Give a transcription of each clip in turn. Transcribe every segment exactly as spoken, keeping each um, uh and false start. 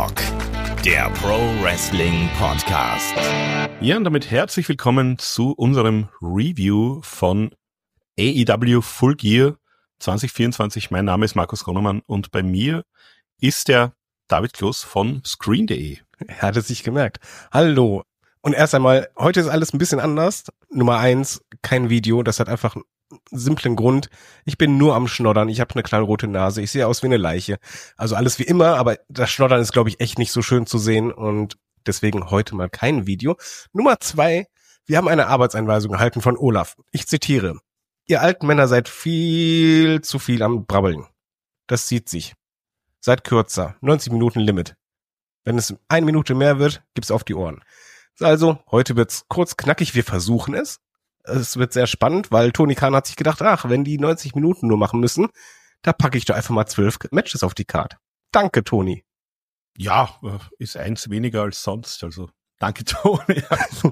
Talk, der Pro Wrestling Podcast. Ja, und damit herzlich willkommen zu unserem Review von A E W Full Gear zwanzig vierundzwanzig. Mein Name ist Markus Gronemann und bei mir ist der David Kloß von Screen punkt de. Er hat es sich gemerkt. Hallo. Und erst einmal, heute ist alles ein bisschen anders. Nummer eins, kein Video. Das hat einfach einen simplen Grund. Ich bin nur am Schnoddern. Ich habe eine knallrote Nase. Ich sehe aus wie eine Leiche. Also alles wie immer, aber das Schnoddern ist, glaube ich, echt nicht so schön zu sehen. Und deswegen heute mal kein Video. Nummer zwei, wir haben eine Arbeitseinweisung erhalten von Olaf. Ich zitiere. Ihr alten Männer seid viel zu viel am Brabbeln. Das sieht sich. Seid kürzer. neunzig Minuten Limit. Wenn es eine Minute mehr wird, gibt's auf die Ohren. Also, heute wird's kurz knackig, wir versuchen es. Es wird sehr spannend, weil Tony Khan hat sich gedacht, ach, wenn die neunzig Minuten nur machen müssen, da packe ich doch einfach mal zwölf Matches auf die Card. Danke, Tony. Ja, ist eins weniger als sonst, also danke, Tony.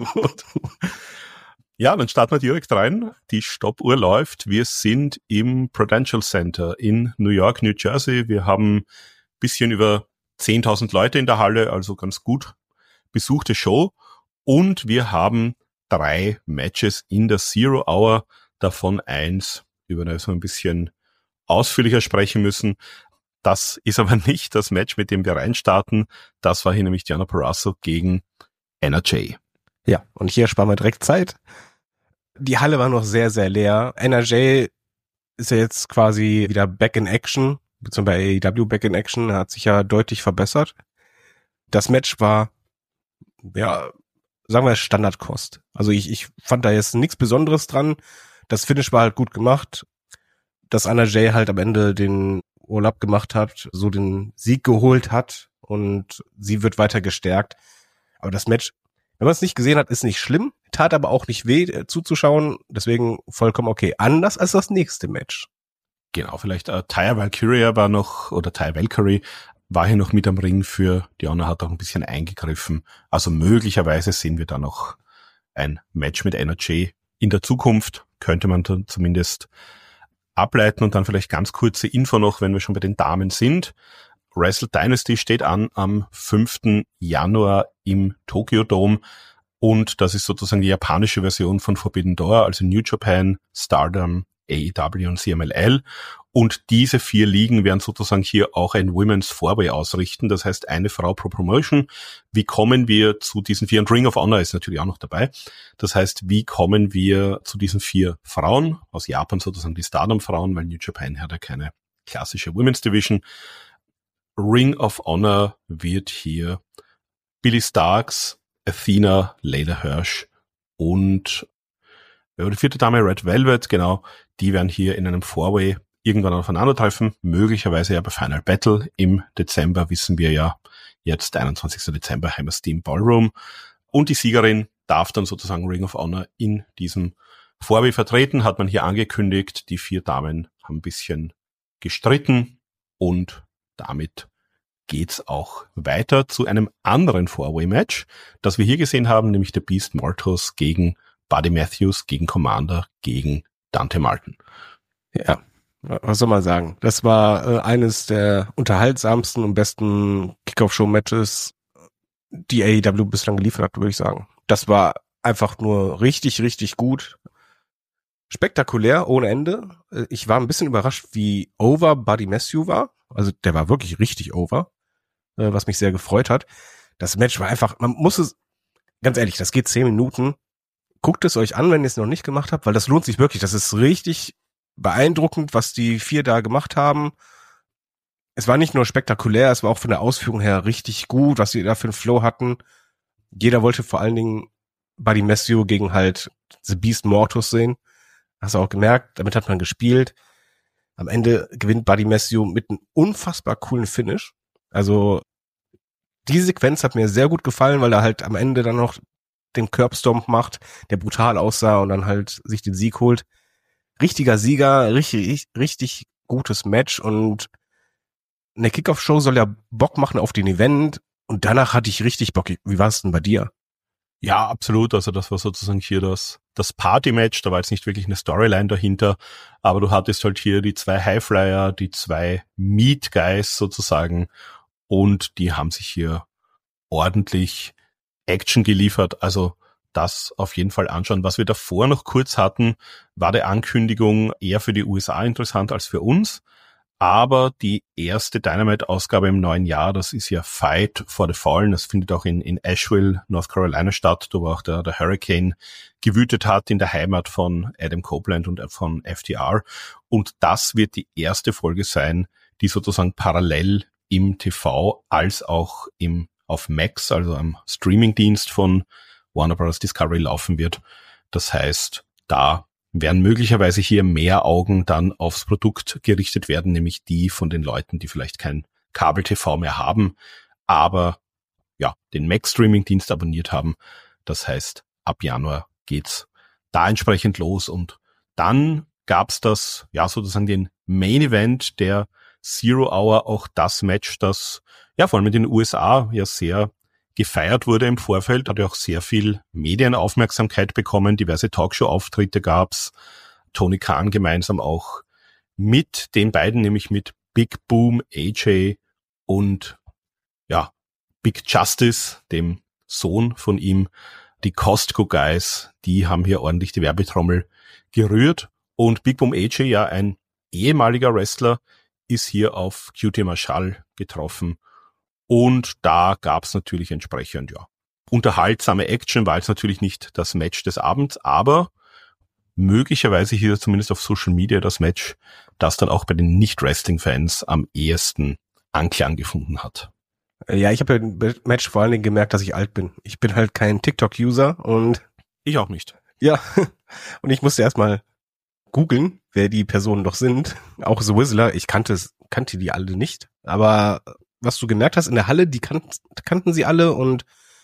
Ja, dann starten wir direkt rein. Die Stoppuhr läuft. Wir sind im Prudential Center in New York, New Jersey. Wir haben bisschen über zehntausend Leute in der Halle, also ganz gut besuchte Show. Und wir haben drei Matches in der Zero Hour, davon eins, über das wir ein bisschen ausführlicher sprechen müssen. Das ist aber nicht das Match, mit dem wir reinstarten. Das war hier nämlich Deonna Purrazzo gegen Anna Jay. Ja, und hier sparen wir direkt Zeit. Die Halle war noch sehr, sehr leer. Anna Jay ist ja jetzt quasi wieder back in action, beziehungsweise bei A E W back in action, hat sich ja deutlich verbessert. Das Match war, ja, sagen wir Standardkost. Also ich, ich fand da jetzt nichts Besonderes dran. Das Finish war halt gut gemacht. Dass Anna Jay halt am Ende den Urlaub gemacht hat, so den Sieg geholt hat und sie wird weiter gestärkt. Aber das Match, wenn man es nicht gesehen hat, ist nicht schlimm, tat aber auch nicht weh äh, zuzuschauen, deswegen vollkommen okay. Anders als das nächste Match. Genau, vielleicht äh, Taya Valkyria war noch, oder Taya Valkyrie war hier noch mit am Ring für, Deonna hat auch ein bisschen eingegriffen. Also möglicherweise sehen wir da noch ein Match mit Anna Jay in der Zukunft, könnte man dann zumindest ableiten. Und dann vielleicht ganz kurze Info noch, wenn wir schon bei den Damen sind. Wrestle Dynasty steht an am fünften Januar im Tokyo Dome und das ist sozusagen die japanische Version von Forbidden Door, also New Japan, Stardom, A E W und C M L L. Und diese vier Ligen werden sozusagen hier auch ein Women's Four-Way ausrichten, das heißt eine Frau pro Promotion. Wie kommen wir zu diesen vier? Und Ring of Honor ist natürlich auch noch dabei. Das heißt, wie kommen wir zu diesen vier Frauen? Aus Japan sozusagen die Stardom-Frauen, weil New Japan hat ja keine klassische Women's Division. Ring of Honor wird hier Billie Starkz, Athena, Layla Hirsch und die vierte Dame Red Velvet, genau, die werden hier in einem Four-Way irgendwann aufeinandertreffen, möglicherweise ja bei Final Battle im Dezember, wissen wir ja jetzt, einundzwanzigsten Dezember, Hammersteam Ballroom. Und die Siegerin darf dann sozusagen Ring of Honor in diesem Four-Way vertreten, hat man hier angekündigt. Die vier Damen haben ein bisschen gestritten und damit geht's auch weiter zu einem anderen Four-Way-Match, das wir hier gesehen haben, nämlich der Beast Mortos gegen Buddy Matthews, gegen Commander, gegen Dante Martin. Ja, was soll man sagen? Das war äh, eines der unterhaltsamsten und besten Kickoff-Show-Matches, die A E W bislang geliefert hat, würde ich sagen. Das war einfach nur richtig, richtig gut. Spektakulär, ohne Ende. Ich war ein bisschen überrascht, wie over Buddy Matthews war. Also der war wirklich richtig over, äh, was mich sehr gefreut hat. Das Match war einfach, man muss es, ganz ehrlich, das geht zehn Minuten. Guckt es euch an, wenn ihr es noch nicht gemacht habt, weil das lohnt sich wirklich. Das ist richtig beeindruckend, was die vier da gemacht haben. Es war nicht nur spektakulär, es war auch von der Ausführung her richtig gut, was sie da für einen Flow hatten. Jeder wollte vor allen Dingen Buddy Matthews gegen halt The Beast Mortos sehen. Hast du auch gemerkt, damit hat man gespielt. Am Ende gewinnt Buddy Matthews mit einem unfassbar coolen Finish. Also die Sequenz hat mir sehr gut gefallen, weil er halt am Ende dann noch den Curbstomp macht, der brutal aussah und dann halt sich den Sieg holt. Richtiger Sieger, richtig, richtig gutes Match und eine Kickoff-Show soll ja Bock machen auf den Event und danach hatte ich richtig Bock. Wie war es denn bei dir? Ja, absolut. Also das war sozusagen hier das, das Party-Match. Da war jetzt nicht wirklich eine Storyline dahinter, aber du hattest halt hier die zwei Highflyer, die zwei Meat Guys sozusagen und die haben sich hier ordentlich Action geliefert, also das auf jeden Fall anschauen. Was wir davor noch kurz hatten, war die Ankündigung eher für die U S A interessant als für uns. Aber die erste Dynamite-Ausgabe im neuen Jahr, das ist ja Fight for the Fallen. Das findet auch in, in Asheville, North Carolina statt, wo auch der, der Hurricane gewütet hat in der Heimat von Adam Copeland und von F T R. Und das wird die erste Folge sein, die sozusagen parallel im T V als auch im auf Max, also am Streamingdienst von Warner Bros. Discovery laufen wird. Das heißt, da werden möglicherweise hier mehr Augen dann aufs Produkt gerichtet werden, nämlich die von den Leuten, die vielleicht kein Kabel-T V mehr haben, aber ja, den Mac-Streaming-Dienst abonniert haben. Das heißt, ab Januar geht's da entsprechend los und dann gab's das, ja, sozusagen den Main-Event der Zero Hour, auch das Match, das ja vor allem in den U S A ja sehr gefeiert wurde im Vorfeld, hat ja auch sehr viel Medienaufmerksamkeit bekommen, diverse Talkshow-Auftritte gab's, Tony Khan gemeinsam auch mit den beiden, nämlich mit Big Boom A J und ja, Big Justice, dem Sohn von ihm, die Costco Guys, die haben hier ordentlich die Werbetrommel gerührt und Big Boom A J, ja ein ehemaliger Wrestler, ist hier auf Q T Marshall getroffen. Und da gab's natürlich entsprechend, ja, unterhaltsame Action, war jetzt natürlich nicht das Match des Abends, aber möglicherweise hier zumindest auf Social Media das Match, das dann auch bei den Nicht-Wrestling-Fans am ehesten Anklang gefunden hat. Ja, ich habe ja im Match vor allen Dingen gemerkt, dass ich alt bin. Ich bin halt kein TikTok-User und... Ich auch nicht. Ja, und ich musste erstmal googeln, wer die Personen doch sind. Auch The Whistler, ich kannte es, kannte die alle nicht, aber... was du gemerkt hast in der Halle, die kan- kannten sie alle und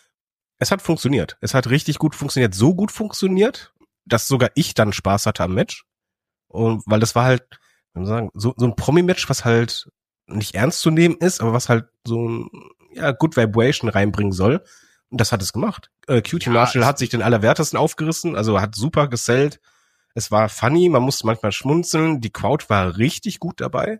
es hat funktioniert. Es hat richtig gut funktioniert. So gut funktioniert, dass sogar ich dann Spaß hatte am Match. Und weil das war halt, wie soll man sagen, so, so ein Promi-Match, was halt nicht ernst zu nehmen ist, aber was halt so ein, ja, Good Vibration reinbringen soll. Und das hat es gemacht. Äh, Q T ja, Marshall hat sich den Allerwertesten aufgerissen, also hat super gesellt. Es war funny, man musste manchmal schmunzeln. Die Crowd war richtig gut dabei.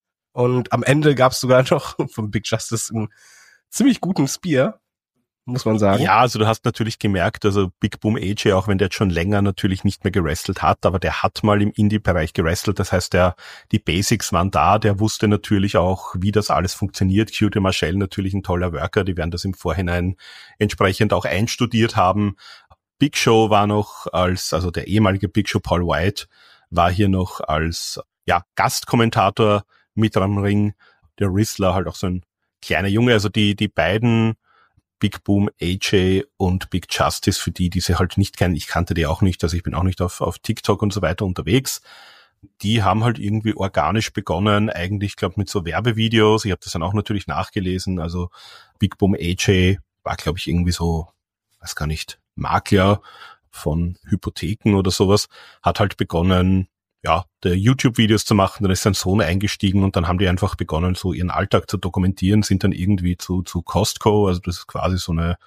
Und am Ende gab es sogar noch von Big Justice einen ziemlich guten Spear, muss man sagen. Ja, also du hast natürlich gemerkt, also Big Boom A J, auch wenn der jetzt schon länger natürlich nicht mehr gewrestelt hat, aber der hat mal im Indie-Bereich gewrestelt. Das heißt, der, die Basics waren da, der wusste natürlich auch, wie das alles funktioniert. Q T Marshall natürlich ein toller Worker, die werden das im Vorhinein entsprechend auch einstudiert haben. Big Show war noch als, also der ehemalige Big Show Paul White war hier noch als, ja, Gastkommentator mit am Ring, der Rizzler halt auch so ein kleiner Junge, also die die beiden Big Boom A J und Big Justice, für die, die sie halt nicht kennen, ich kannte die auch nicht, also ich bin auch nicht auf auf TikTok und so weiter unterwegs, die haben halt irgendwie organisch begonnen, eigentlich, glaube mit so Werbevideos, ich habe das dann auch natürlich nachgelesen, also Big Boom A J war, glaube ich, irgendwie so, weiß gar nicht, Makler von Hypotheken oder sowas, hat halt begonnen, ja, der YouTube-Videos zu machen, dann ist sein Sohn eingestiegen und dann haben die einfach begonnen, so ihren Alltag zu dokumentieren, sind dann irgendwie zu zu Costco, also das ist quasi so eine,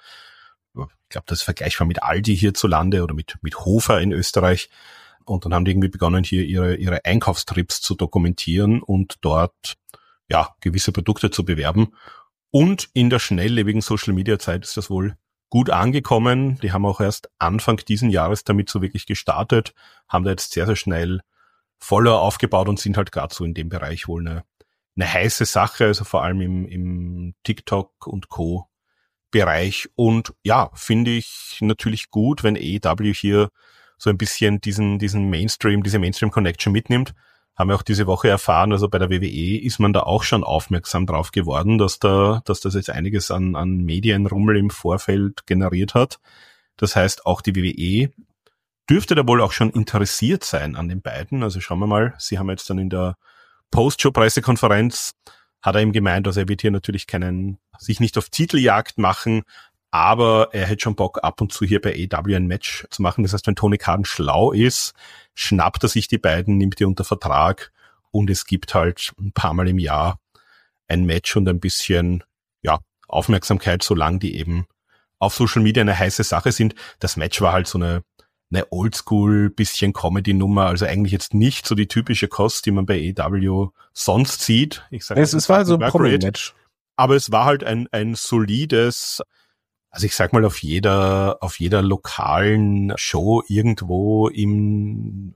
ich glaube, das ist vergleichbar mit Aldi hierzulande oder mit mit Hofer in Österreich und dann haben die irgendwie begonnen, hier ihre ihre Einkaufstrips zu dokumentieren und dort, ja, gewisse Produkte zu bewerben und in der schnelllebigen Social-Media-Zeit ist das wohl gut angekommen, die haben auch erst Anfang diesen Jahres damit so wirklich gestartet, haben da jetzt sehr, sehr schnell Follower aufgebaut und sind halt gerade so in dem Bereich wohl eine, eine heiße Sache, also vor allem im, im TikTok und Co. Bereich. Und ja, finde ich natürlich gut, wenn A E W hier so ein bisschen diesen, diesen Mainstream, diese Mainstream-Connection mitnimmt. Haben wir auch diese Woche erfahren, also bei der W W E ist man da auch schon aufmerksam drauf geworden, dass da, dass das jetzt einiges an, an Medienrummel im Vorfeld generiert hat. Das heißt, auch die W W E dürfte da wohl auch schon interessiert sein an den beiden. Also schauen wir mal, sie haben jetzt dann in der Post-Show-Pressekonferenz, hat er ihm gemeint, also er wird hier natürlich keinen, sich nicht auf Titeljagd machen, aber er hätte schon Bock, ab und zu hier bei A E W ein Match zu machen. Das heißt, wenn Tony Khan schlau ist, schnappt er sich die beiden, nimmt die unter Vertrag und es gibt halt ein paar Mal im Jahr ein Match und ein bisschen, ja, Aufmerksamkeit, solange die eben auf Social Media eine heiße Sache sind. Das Match war halt so eine eine Oldschool, bisschen Comedy-Nummer, also eigentlich jetzt nicht so die typische Kost, die man bei A E W sonst sieht. Ich sage, es, es war so ein Promi-Match. Aber es war halt ein, ein solides, also ich sag mal, auf jeder, auf jeder lokalen Show irgendwo im,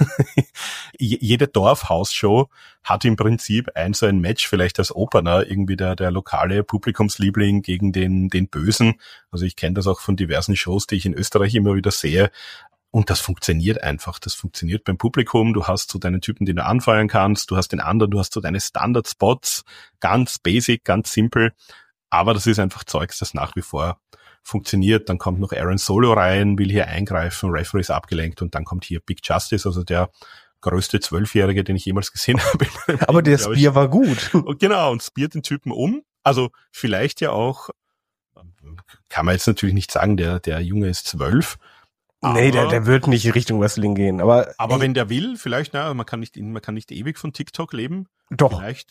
jede Dorfhausshow hat im Prinzip ein so ein Match, vielleicht als Opener, irgendwie der, der lokale Publikumsliebling gegen den, den Bösen. Also ich kenne das auch von diversen Shows, die ich in Österreich immer wieder sehe. Und das funktioniert einfach. Das funktioniert beim Publikum. Du hast so deinen Typen, den du anfeuern kannst. Du hast den anderen, du hast so deine Standard-Spots. Ganz basic, ganz simpel. Aber das ist einfach Zeugs, das nach wie vor funktioniert. Dann kommt noch Aaron Solo rein, will hier eingreifen, Referee ist abgelenkt und dann kommt hier Big Justice, also der größte Zwölfjährige, den ich jemals gesehen habe. Aber der Spear war gut. Und genau, und speart den Typen um. Also vielleicht ja auch, kann man jetzt natürlich nicht sagen, der, der Junge ist zwölf. Nee, der, der wird nicht in Richtung Wrestling gehen, aber. Aber ey, wenn der will, vielleicht, na, man kann nicht, man kann nicht ewig von TikTok leben. Doch. Vielleicht.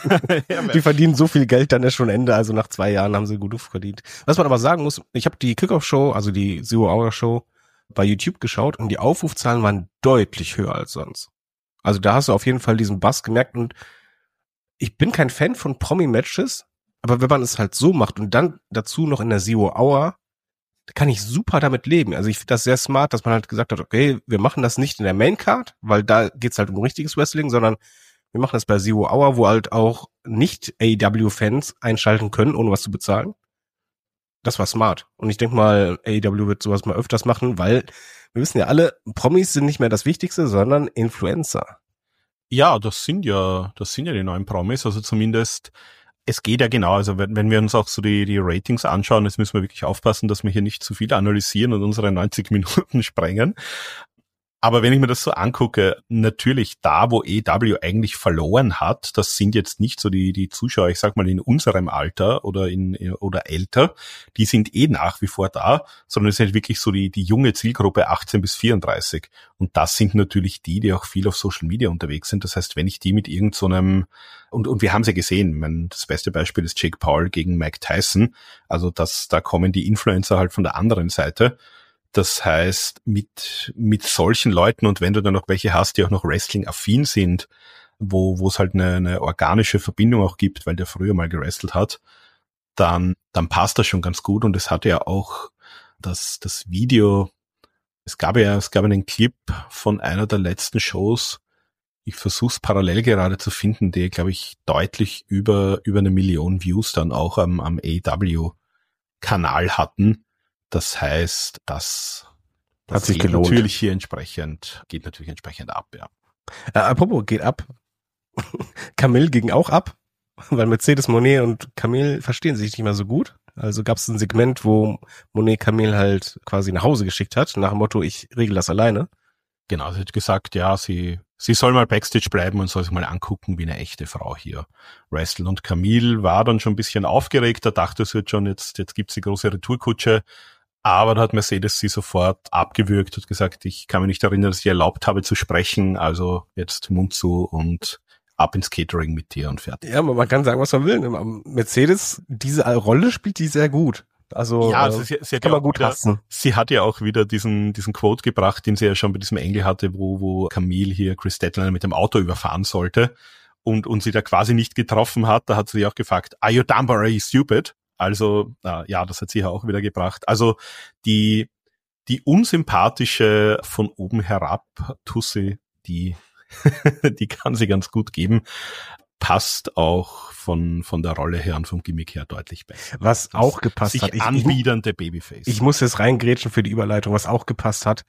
Die verdienen so viel Geld, dann ist schon Ende, also nach zwei Jahren haben sie gut verdient. Was man aber sagen muss, ich habe die Kickoff-Show, also die Zero-Hour-Show bei YouTube geschaut und die Aufrufzahlen waren deutlich höher als sonst. Also da hast du auf jeden Fall diesen Bass gemerkt und ich bin kein Fan von Promi-Matches, aber wenn man es halt so macht und dann dazu noch in der Zero-Hour, kann ich super damit leben. Also ich finde das sehr smart, dass man halt gesagt hat, okay, wir machen das nicht in der Main-Card, weil da geht's halt um richtiges Wrestling, sondern wir machen das bei Zero Hour, wo halt auch nicht A E W-Fans einschalten können, ohne was zu bezahlen. Das war smart. Und ich denke mal, A E W wird sowas mal öfters machen, weil wir wissen ja alle, Promis sind nicht mehr das Wichtigste, sondern Influencer. Ja, das sind ja, das sind ja die neuen Promis, also zumindest, es geht ja genau, also wenn, wenn wir uns auch so die, die Ratings anschauen, jetzt müssen wir wirklich aufpassen, dass wir hier nicht zu viel analysieren und unsere neunzig Minuten sprengen. Aber wenn ich mir das so angucke, natürlich da, wo A E W eigentlich verloren hat, das sind jetzt nicht so die, die Zuschauer, ich sag mal in unserem Alter oder in, oder älter, die sind eh nach wie vor da, sondern es ist halt wirklich so die, die junge Zielgruppe achtzehn bis vierunddreißig. Und das sind natürlich die, die auch viel auf Social Media unterwegs sind. Das heißt, wenn ich die mit irgend so einem, und, und wir haben sie ja gesehen, ich meine, das beste Beispiel ist Jake Paul gegen Mike Tyson. Also das, da kommen die Influencer halt von der anderen Seite. Das heißt, mit, mit solchen Leuten und wenn du dann noch welche hast, die auch noch Wrestling-affin sind, wo, wo es halt eine, eine organische Verbindung auch gibt, weil der früher mal gewrestelt hat, dann, dann passt das schon ganz gut und es hatte ja auch das, das Video, es gab ja, es gab einen Clip von einer der letzten Shows, ich versuche es parallel gerade zu finden, die, glaube ich, deutlich über, über eine Million Views dann auch am, am A E W-Kanal hatten. Das heißt, das, das hat sich geht gelohnt. natürlich hier entsprechend, geht natürlich entsprechend ab, ja. Äh, apropos, geht ab. Camille ging auch ab, weil Mercedes Moné und Camille verstehen sich nicht mehr so gut. Also gab es ein Segment, wo Moné Camille halt quasi nach Hause geschickt hat, nach dem Motto, ich regel das alleine. Genau, sie hat gesagt, ja, sie, sie soll mal Backstage bleiben und soll sich mal angucken, wie eine echte Frau hier wrestelt. Und Camille war dann schon ein bisschen aufgeregt, da dachte es wird schon, jetzt, jetzt gibt's die große Retourkutsche. Aber da hat Mercedes sie sofort abgewürgt und gesagt, ich kann mich nicht erinnern, dass ich erlaubt habe zu sprechen, also jetzt Mund zu und ab ins Catering mit dir und fertig. Ja, man kann sagen, was man will. Mercedes, diese Rolle spielt die sehr gut. Also, ja, äh, also sie, sie hat kann ja man gut wieder, hassen. Sie hat ja auch wieder diesen diesen Quote gebracht, den sie ja schon bei diesem Engel hatte, wo wo Camille hier Chris Statlander mit dem Auto überfahren sollte und und sie da quasi nicht getroffen hat. Da hat sie auch gefragt, are you dumb or are you stupid? Also, äh, ja, das hat sie ja auch wieder gebracht. Also, die, die unsympathische von oben herab Tussi, die, die kann sie ganz gut geben, passt auch von, von der Rolle her und vom Gimmick her deutlich besser. Was das auch gepasst sich hat. Ich, anbiedernde Babyface. Ich muss jetzt reingrätschen für die Überleitung, was auch gepasst hat.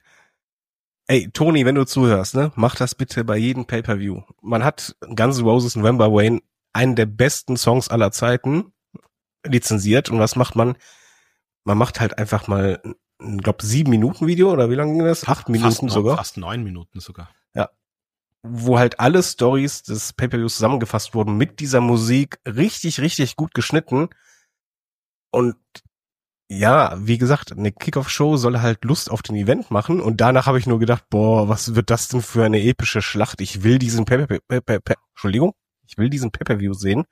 Ey, Toni, wenn du zuhörst, ne, mach das bitte bei jedem Pay-Per-View. Man hat Guns N' Roses November Rain, einen der besten Songs aller Zeiten, lizenziert und was macht man? Man macht halt einfach mal, ich glaube, sieben Minuten Video oder wie lange ging das? Acht Minuten fast sogar. Fast neun Minuten sogar. Ja. Wo halt alle Stories des Pay-Per-Views zusammengefasst wurden mit dieser Musik, richtig, richtig gut geschnitten. Und ja, wie gesagt, eine Kickoff-Show soll halt Lust auf den Event machen und danach habe ich nur gedacht, boah, was wird das denn für eine epische Schlacht? Ich will diesen Pay-Per-View, Entschuldigung, ich will diesen Pay-Per-View sehen.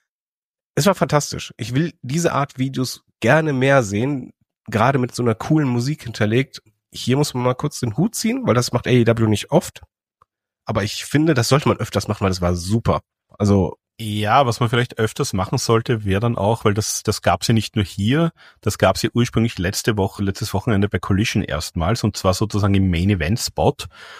Es war fantastisch. Ich will diese Art Videos gerne mehr sehen, gerade mit so einer coolen Musik hinterlegt. Hier muss man mal kurz den Hut ziehen, weil das macht A E W nicht oft. Aber ich finde, das sollte man öfters machen, weil das war super. Also Ja, was man vielleicht öfters machen sollte, wäre dann auch, weil das das gab's ja nicht nur hier, das gab's ja ursprünglich letzte Woche, letztes Wochenende bei Collision erstmals, und zwar sozusagen im Main-Event-Spot.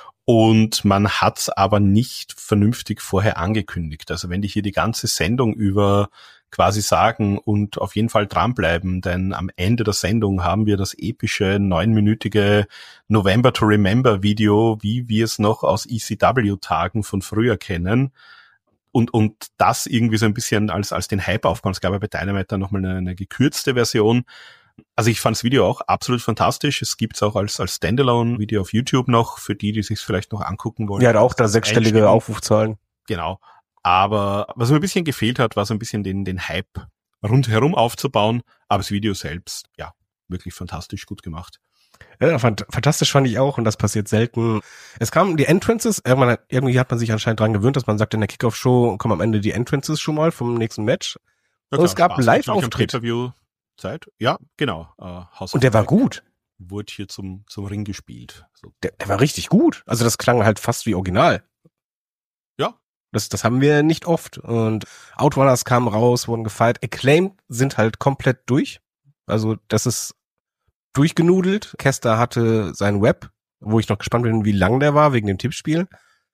Und man hat's aber nicht vernünftig vorher angekündigt. Also wenn die hier die ganze Sendung über quasi sagen und auf jeden Fall dranbleiben, denn am Ende der Sendung haben wir das epische neunminütige November to Remember Video, wie wir es noch aus E C W-Tagen von früher kennen. Und, und das irgendwie so ein bisschen als, als den Hype aufbauen. Es gab ja bei Dynamite dann nochmal eine, eine gekürzte Version. Also ich fand das Video auch absolut fantastisch. Es gibt's auch als, als Standalone-Video auf YouTube noch, für die, die sich vielleicht noch angucken wollen. Ja, hat auch da sechsstellige Aufrufzahlen. Genau. Aber was mir ein bisschen gefehlt hat, war so ein bisschen den, den Hype rundherum aufzubauen. Aber das Video selbst, ja, wirklich fantastisch gut gemacht. Ja, fand, fantastisch fand ich auch, und das passiert selten. Es kamen die Entrances, irgendwann hat, irgendwie hat man sich anscheinend dran gewöhnt, dass man sagt, in der Kickoff-Show kommen am Ende die Entrances schon mal vom nächsten Match. Ja, und es gab einen Live-Auftritt. Zeit. Ja, genau. Uh, und der war gut. Wurde hier zum, zum Ring gespielt. So. Der, der war richtig gut. Also das klang halt fast wie Original. Ja. Das, das haben wir nicht oft. Und Outrunners kamen raus, wurden gefeiert. Acclaimed sind halt komplett durch. Also das ist durchgenudelt. Kester hatte sein Web, wo ich noch gespannt bin, wie lang der war, wegen dem Tippspiel.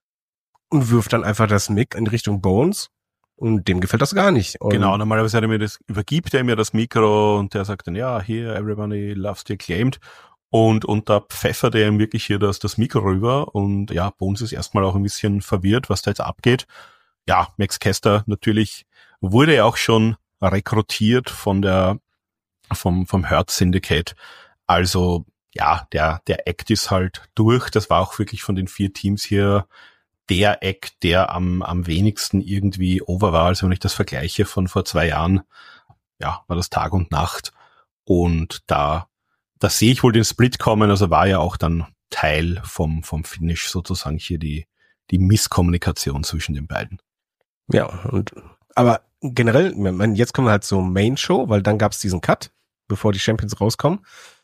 Und wirft dann einfach das Mic in Richtung Bones. Und dem gefällt das gar nicht. Und genau, normalerweise hat er mir das, übergibt er mir das Mikro und der sagt dann, ja, hier, everybody loves the Acclaimed. Und, und da pfeffert er ihm wirklich hier das, das Mikro rüber. Und ja, Bones ist erstmal auch ein bisschen verwirrt, was da jetzt abgeht. Ja, Max Kester natürlich wurde ja auch schon rekrutiert von der, vom, vom Hurt Syndicate. Also, ja, der, der Act ist halt durch. Das war auch wirklich von den vier Teams hier der Act, der am, am wenigsten irgendwie over war. Also wenn ich das vergleiche von vor zwei Jahren, ja, war das Tag und Nacht. Und da, da sehe ich wohl den Split kommen. Also war ja auch dann Teil vom, vom Finish sozusagen hier die, die Misskommunikation zwischen den beiden. Ja, und, aber generell, jetzt kommen wir halt zur Main Show, weil dann gab's diesen Cut, bevor die Champions rauskommen.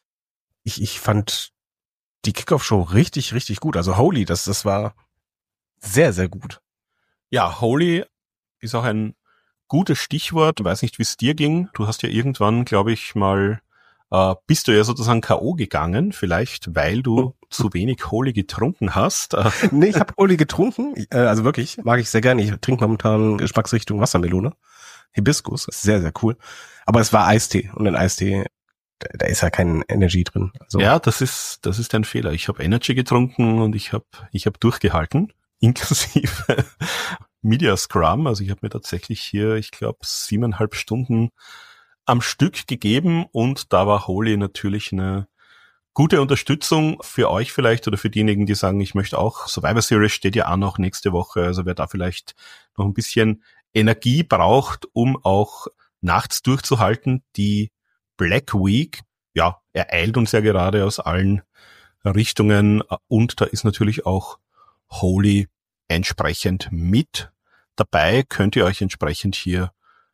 Ich, ich fand die Kickoff-Show richtig, richtig gut. Also Holy, das, das war sehr, sehr gut. Ja, Holy ist auch ein gutes Stichwort. Ich weiß nicht, wie es dir ging. Du hast ja irgendwann, glaube ich, mal, äh, bist du ja sozusagen K O gegangen, vielleicht weil du zu wenig Holy getrunken hast. Nee, ich habe Holy getrunken. Äh, also wirklich, mag ich sehr gerne. Ich trinke momentan Geschmacksrichtung Wassermelone. Hibiskus, sehr, sehr cool. Aber es war Eistee, und in Eistee, da, da ist ja kein Energy drin. Also ja, das ist das ist ein Fehler. Ich habe Energy getrunken und ich habe ich habe durchgehalten. Inklusive Media Scrum. Also ich habe mir tatsächlich hier, ich glaube, siebeneinhalb Stunden am Stück gegeben, und da war Holy natürlich eine gute Unterstützung für euch vielleicht oder für diejenigen, die sagen, ich möchte auch. Survivor Series steht ja auch noch nächste Woche. Also wer da vielleicht noch ein bisschen Energie braucht, um auch nachts durchzuhalten. Die Black Week, ja, ereilt uns ja gerade aus allen Richtungen, und da ist natürlich auch Holy entsprechend mit dabei. Könnt ihr euch entsprechend hier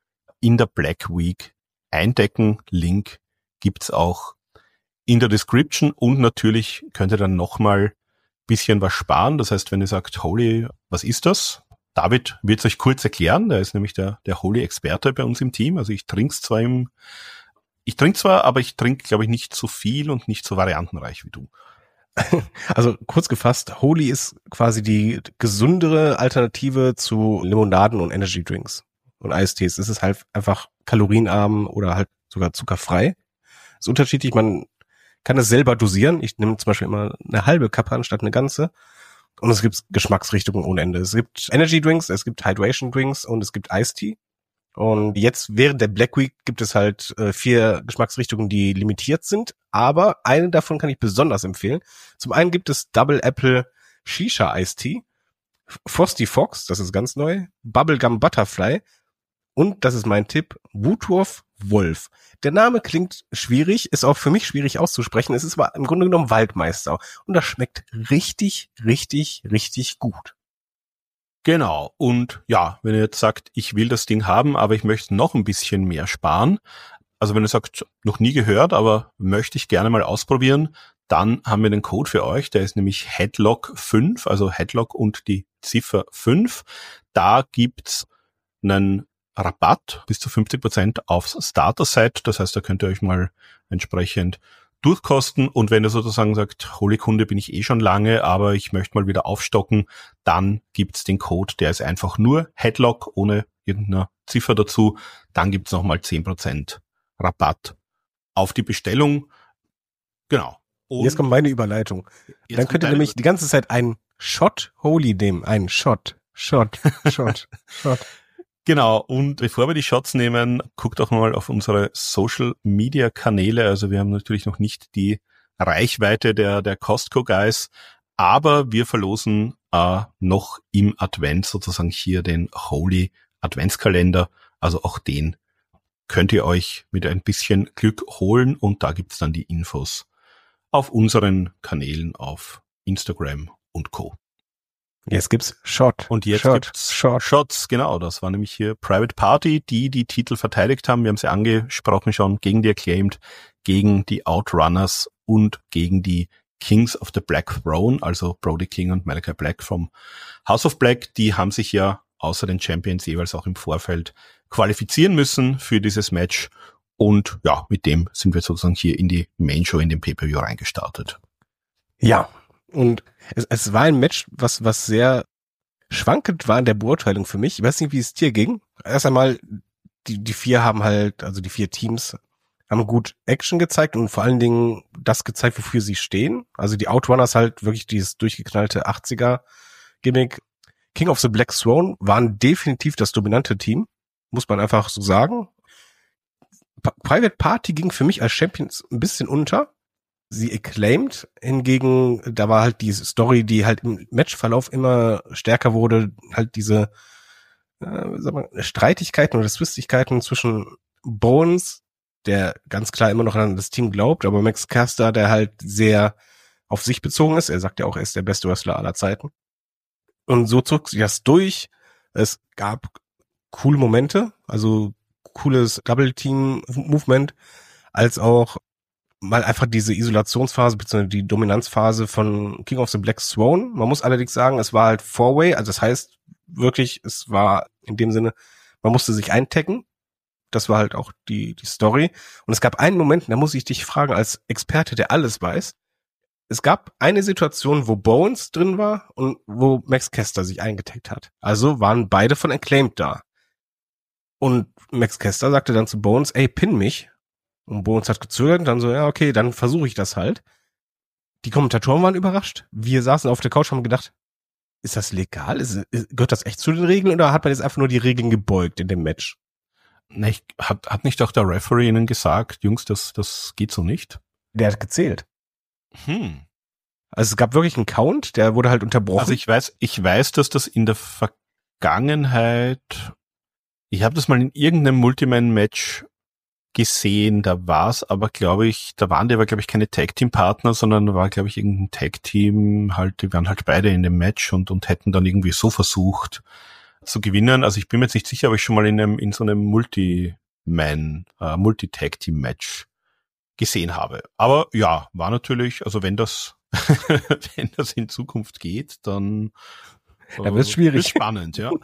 in der Black Week eindecken. Link gibt's auch in der Description, und natürlich könnt ihr dann nochmal bisschen was sparen. Das heißt, wenn ihr sagt, Holy, was ist das? David wird es euch kurz erklären. Der ist nämlich der, der Holy-Experte bei uns im Team. Also ich trinke zwar im, ich trinke zwar, aber ich trinke, glaube ich, nicht so viel und nicht so variantenreich wie du. Also kurz gefasst, Holy ist quasi die gesündere Alternative zu Limonaden und Energy Drinks und Eistees. Es ist halt einfach kalorienarm oder halt sogar zuckerfrei. Ist unterschiedlich, man kann es selber dosieren. Ich nehme zum Beispiel immer eine halbe Kappe anstatt eine ganze. Und es gibt Geschmacksrichtungen ohne Ende. Es gibt Energy Drinks, es gibt Hydration Drinks und es gibt Eistee. Und jetzt während der Black Week gibt es halt äh, vier Geschmacksrichtungen, die limitiert sind. Aber eine davon kann ich besonders empfehlen. Zum einen gibt es Double Apple Shisha Eistee, Frosty Fox, das ist ganz neu, Bubblegum Butterfly und, das ist mein Tipp, Woodruff Wolf. Der Name klingt schwierig, ist auch für mich schwierig auszusprechen. Es ist aber im Grunde genommen Waldmeister. Und das schmeckt richtig, richtig, richtig gut. Genau. Und ja, wenn ihr jetzt sagt, ich will das Ding haben, aber ich möchte noch ein bisschen mehr sparen. Also wenn ihr sagt, noch nie gehört, aber möchte ich gerne mal ausprobieren, dann haben wir den Code für euch. Der ist nämlich Headlock fünf, also Headlock und die Ziffer fünf. Da gibt's einen Rabatt bis zu fünfzig Prozent aufs Starter-Set. Das heißt, da könnt ihr euch mal entsprechend durchkosten. Und wenn ihr sozusagen sagt, Holy-Kunde bin ich eh schon lange, aber ich möchte mal wieder aufstocken, dann gibt's den Code, der ist einfach nur Headlock ohne irgendeine Ziffer dazu. Dann gibt's nochmal zehn Prozent Rabatt auf die Bestellung. Genau. Und jetzt kommt meine Überleitung. Dann könnt ihr nämlich die ganze Zeit einen Shot Holy nehmen. Einen Shot, Shot, Shot, Shot. Genau, und bevor wir die Shots nehmen, guckt auch mal auf unsere Social-Media-Kanäle. Also wir haben natürlich noch nicht die Reichweite der der Costco-Guys, aber wir verlosen äh, noch im Advent sozusagen hier den Holy Adventskalender. Also auch den könnt ihr euch mit ein bisschen Glück holen und da gibt's dann die Infos auf unseren Kanälen auf Instagram und Co. Jetzt gibt's Shot. Und jetzt Shot, gibt's Shot. Shots, genau. Das war nämlich hier Private Party, die die Titel verteidigt haben. Wir haben sie angesprochen schon, gegen die Acclaimed, gegen die Outrunners und gegen die Kings of the Black Throne, also Brody King und Malachi Black vom House of Black. Die haben sich ja außer den Champions jeweils auch im Vorfeld qualifizieren müssen für dieses Match. Und ja, mit dem sind wir sozusagen hier in die Main Show, in den Pay-Per-View reingestartet. Ja. Und es, es war ein Match, was was sehr schwankend war in der Beurteilung für mich. Ich weiß nicht, wie es dir ging. Erst einmal, die die vier haben halt, also die vier Teams haben gut Action gezeigt und vor allen Dingen das gezeigt, wofür sie stehen. Also die Outrunners halt wirklich dieses durchgeknallte achtziger-Gimmick. King of the Black Throne waren definitiv das dominante Team, muss man einfach so sagen. Pa- Private Party ging für mich als Champions ein bisschen unter. Sie acclaimed, hingegen, da war halt diese Story, die halt im Matchverlauf immer stärker wurde, halt diese äh, sag mal, Streitigkeiten oder Zwistigkeiten zwischen Bones, der ganz klar immer noch an das Team glaubt, aber Max Caster, der halt sehr auf sich bezogen ist. Er sagt ja auch, er ist der beste Wrestler aller Zeiten. Und so zog sich das durch. Es gab coole Momente, also cooles Double-Team-Movement, als auch mal einfach diese Isolationsphase bzw. die Dominanzphase von King of the Black Throne. Man muss allerdings sagen, es war halt Four-Way, also das heißt wirklich, es war in dem Sinne, man musste sich eintaggen. Das war halt auch die die Story. Und es gab einen Moment, da muss ich dich fragen, als Experte, der alles weiß. Es gab eine Situation, wo Bones drin war und wo Max Caster sich eingetaggt hat. Also waren beide von Acclaimed da. Und Max Caster sagte dann zu Bones, ey, pin mich. Und Bones hat gezögert und dann so, ja, okay, dann versuche ich das halt. Die Kommentatoren waren überrascht. Wir saßen auf der Couch und haben gedacht, ist das legal? Ist, ist, gehört das echt zu den Regeln oder hat man jetzt einfach nur die Regeln gebeugt in dem Match? Na, ich, hat, hat nicht auch der Referee Ihnen gesagt, Jungs, das, das geht so nicht? Der hat gezählt. Hm. Also es gab wirklich einen Count, der wurde halt unterbrochen. Also ich weiß, ich weiß, dass das in der Vergangenheit, ich habe das mal in irgendeinem Multiman-Match gesehen, da war es aber, glaube ich, da waren die aber, glaube ich, keine Tag-Team-Partner, sondern da war, glaube ich, irgendein Tag-Team, halt, die waren halt beide in dem Match und, und hätten dann irgendwie so versucht zu gewinnen. Also ich bin mir jetzt nicht sicher, ob ich schon mal in einem, in so einem Multi-Man, äh, Multi-Tag-Team-Match gesehen habe. Aber ja, war natürlich, also wenn das, wenn das in Zukunft geht, dann da wird's schwierig. Wird's spannend, ja.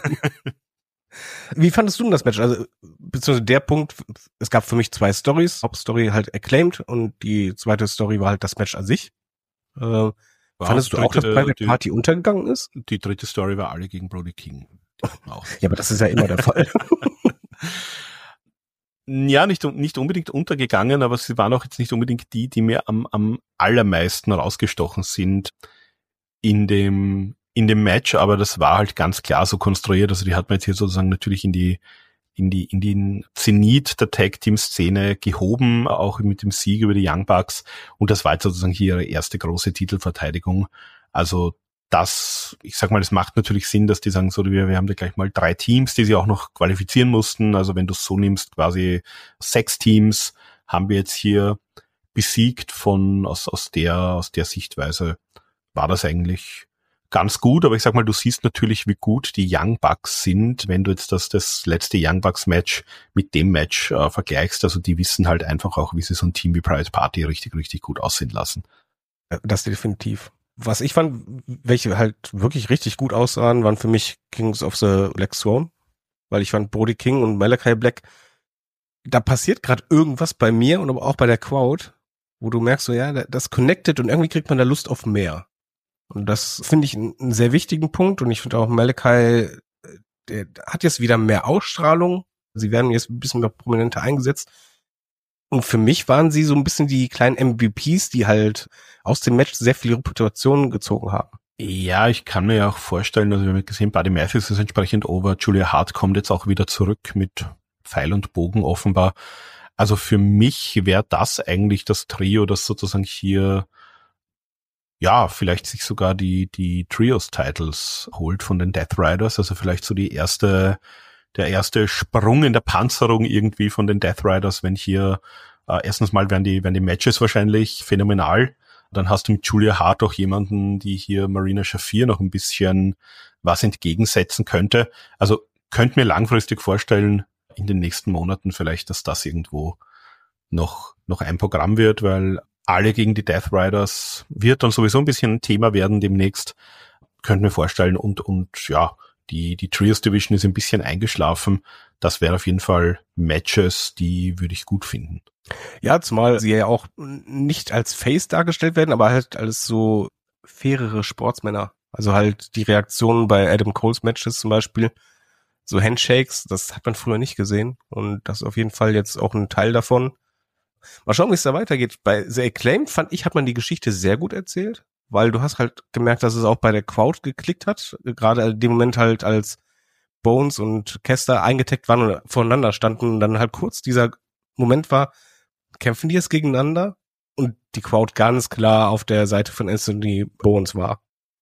Wie fandest du denn das Match? Also, beziehungsweise der Punkt, es gab für mich zwei Stories. Hauptstory halt Acclaimed und die zweite Story war halt das Match an sich. Äh, War fandest du dritte, auch, dass Private die, Party untergegangen ist? Die dritte Story war alle gegen Brody King. Auch. Ja, aber das ist ja immer der Fall. Ja, nicht, nicht unbedingt untergegangen, aber sie waren auch jetzt nicht unbedingt die, die mir am, am allermeisten rausgestochen sind in dem in dem Match, aber das war halt ganz klar so konstruiert, also die hat man jetzt hier sozusagen natürlich in die in die in den Zenit der Tag-Team-Szene gehoben, auch mit dem Sieg über die Young Bucks, und das war jetzt sozusagen hier ihre erste große Titelverteidigung. Also das, ich sag mal, es macht natürlich Sinn, dass die sagen, so, wir, wir haben da gleich mal drei Teams, die sie auch noch qualifizieren mussten, also wenn du es so nimmst, quasi sechs Teams haben wir jetzt hier besiegt von, aus, aus der, aus der Sichtweise war das eigentlich ganz gut, aber ich sag mal, du siehst natürlich, wie gut die Young Bucks sind, wenn du jetzt das, das letzte Young Bucks Match mit dem Match äh, vergleichst. Also die wissen halt einfach auch, wie sie so ein Team wie Private Party richtig, richtig gut aussehen lassen. Das definitiv. Was ich fand, welche halt wirklich richtig gut aussahen, waren für mich Kings of the Black Throne. weil ich fand Brody King und Malachi Black, da passiert gerade irgendwas bei mir und aber auch bei der Crowd, wo du merkst, so ja, das connected und irgendwie kriegt man da Lust auf mehr. Und das finde ich einen sehr wichtigen Punkt und ich finde auch Malachi, der hat jetzt wieder mehr Ausstrahlung. Sie werden jetzt ein bisschen noch prominenter eingesetzt. Und für mich waren sie so ein bisschen die kleinen M V Ps, die halt aus dem Match sehr viel Reputation gezogen haben. Ja, ich kann mir ja auch vorstellen, also wir haben gesehen, Buddy Matthews ist entsprechend over, Julia Hart kommt jetzt auch wieder zurück mit Pfeil und Bogen offenbar. Also für mich wäre das eigentlich das Trio, das sozusagen hier, ja, vielleicht sich sogar die die Trios-Titles holt von den Death Riders, also vielleicht so die erste, der erste Sprung in der Panzerung irgendwie von den Death Riders, wenn hier, äh, erstens mal werden die, werden die Matches wahrscheinlich phänomenal. Dann hast du mit Julia Hart auch jemanden, die hier Marina Shafir noch ein bisschen was entgegensetzen könnte. Also könnte mir langfristig vorstellen, in den nächsten Monaten vielleicht, dass das irgendwo noch noch ein Programm wird, weil alle gegen die Death Riders wird dann sowieso ein bisschen ein Thema werden demnächst. Könnte mir vorstellen. Und und ja, die die Trios Division ist ein bisschen eingeschlafen. Das wäre auf jeden Fall Matches, die würde ich gut finden. Ja, zumal sie ja auch nicht als Face dargestellt werden, aber halt als so fairere Sportsmänner. Also halt die Reaktionen bei Adam Coles Matches zum Beispiel, so Handshakes, das hat man früher nicht gesehen und das ist auf jeden Fall jetzt auch ein Teil davon. Mal schauen, wie es da weitergeht. Bei The Acclaimed, fand ich, hat man die Geschichte sehr gut erzählt, weil du hast halt gemerkt, dass es auch bei der Crowd geklickt hat, gerade in dem Moment halt, als Bones und Kester eingetaggt waren und voneinander standen und dann halt kurz dieser Moment war, kämpfen die jetzt gegeneinander? Und die Crowd ganz klar auf der Seite von Anthony Bones war.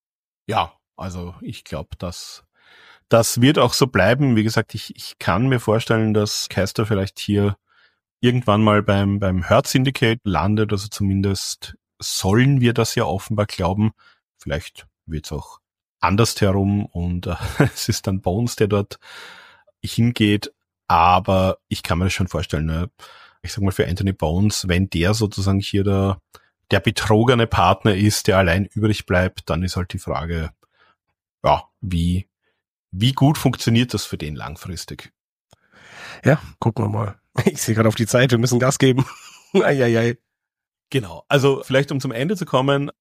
Ja, also ich glaube, dass das wird auch so bleiben. Wie gesagt, ich, ich kann mir vorstellen, dass Caster vielleicht hier irgendwann mal beim beim Hurt Syndicate landet. Also zumindest sollen wir das ja offenbar glauben. Vielleicht wird's auch anders herum und äh, es ist dann Bones, der dort hingeht. Aber ich kann mir das schon vorstellen, ne? Ich sag mal, für Anthony Bones, wenn der sozusagen hier der, der betrogene Partner ist, der allein übrig bleibt, dann ist halt die Frage, ja, wie, wie gut funktioniert das für den langfristig? Ja, gucken wir mal. Ich sehe gerade auf die Zeit, wir müssen Gas geben. Eieiei. Genau, also vielleicht um zum Ende zu kommen,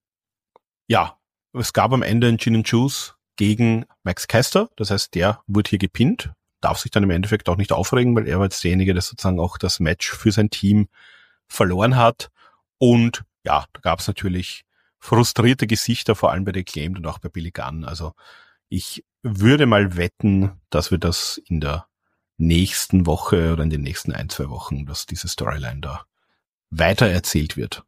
ja, es gab am Ende einen Gin and Juice gegen Max Caster, das heißt, der wurde hier gepinnt. Darf sich dann im Endeffekt auch nicht aufregen, weil er war jetzt derjenige, der sozusagen auch das Match für sein Team verloren hat. Und ja, da gab es natürlich frustrierte Gesichter, vor allem bei The Acclaimed und auch bei Billy Gunn. Also ich würde mal wetten, dass wir das in der nächsten Woche oder in den nächsten ein, zwei Wochen, dass diese Storyline da weiter erzählt wird.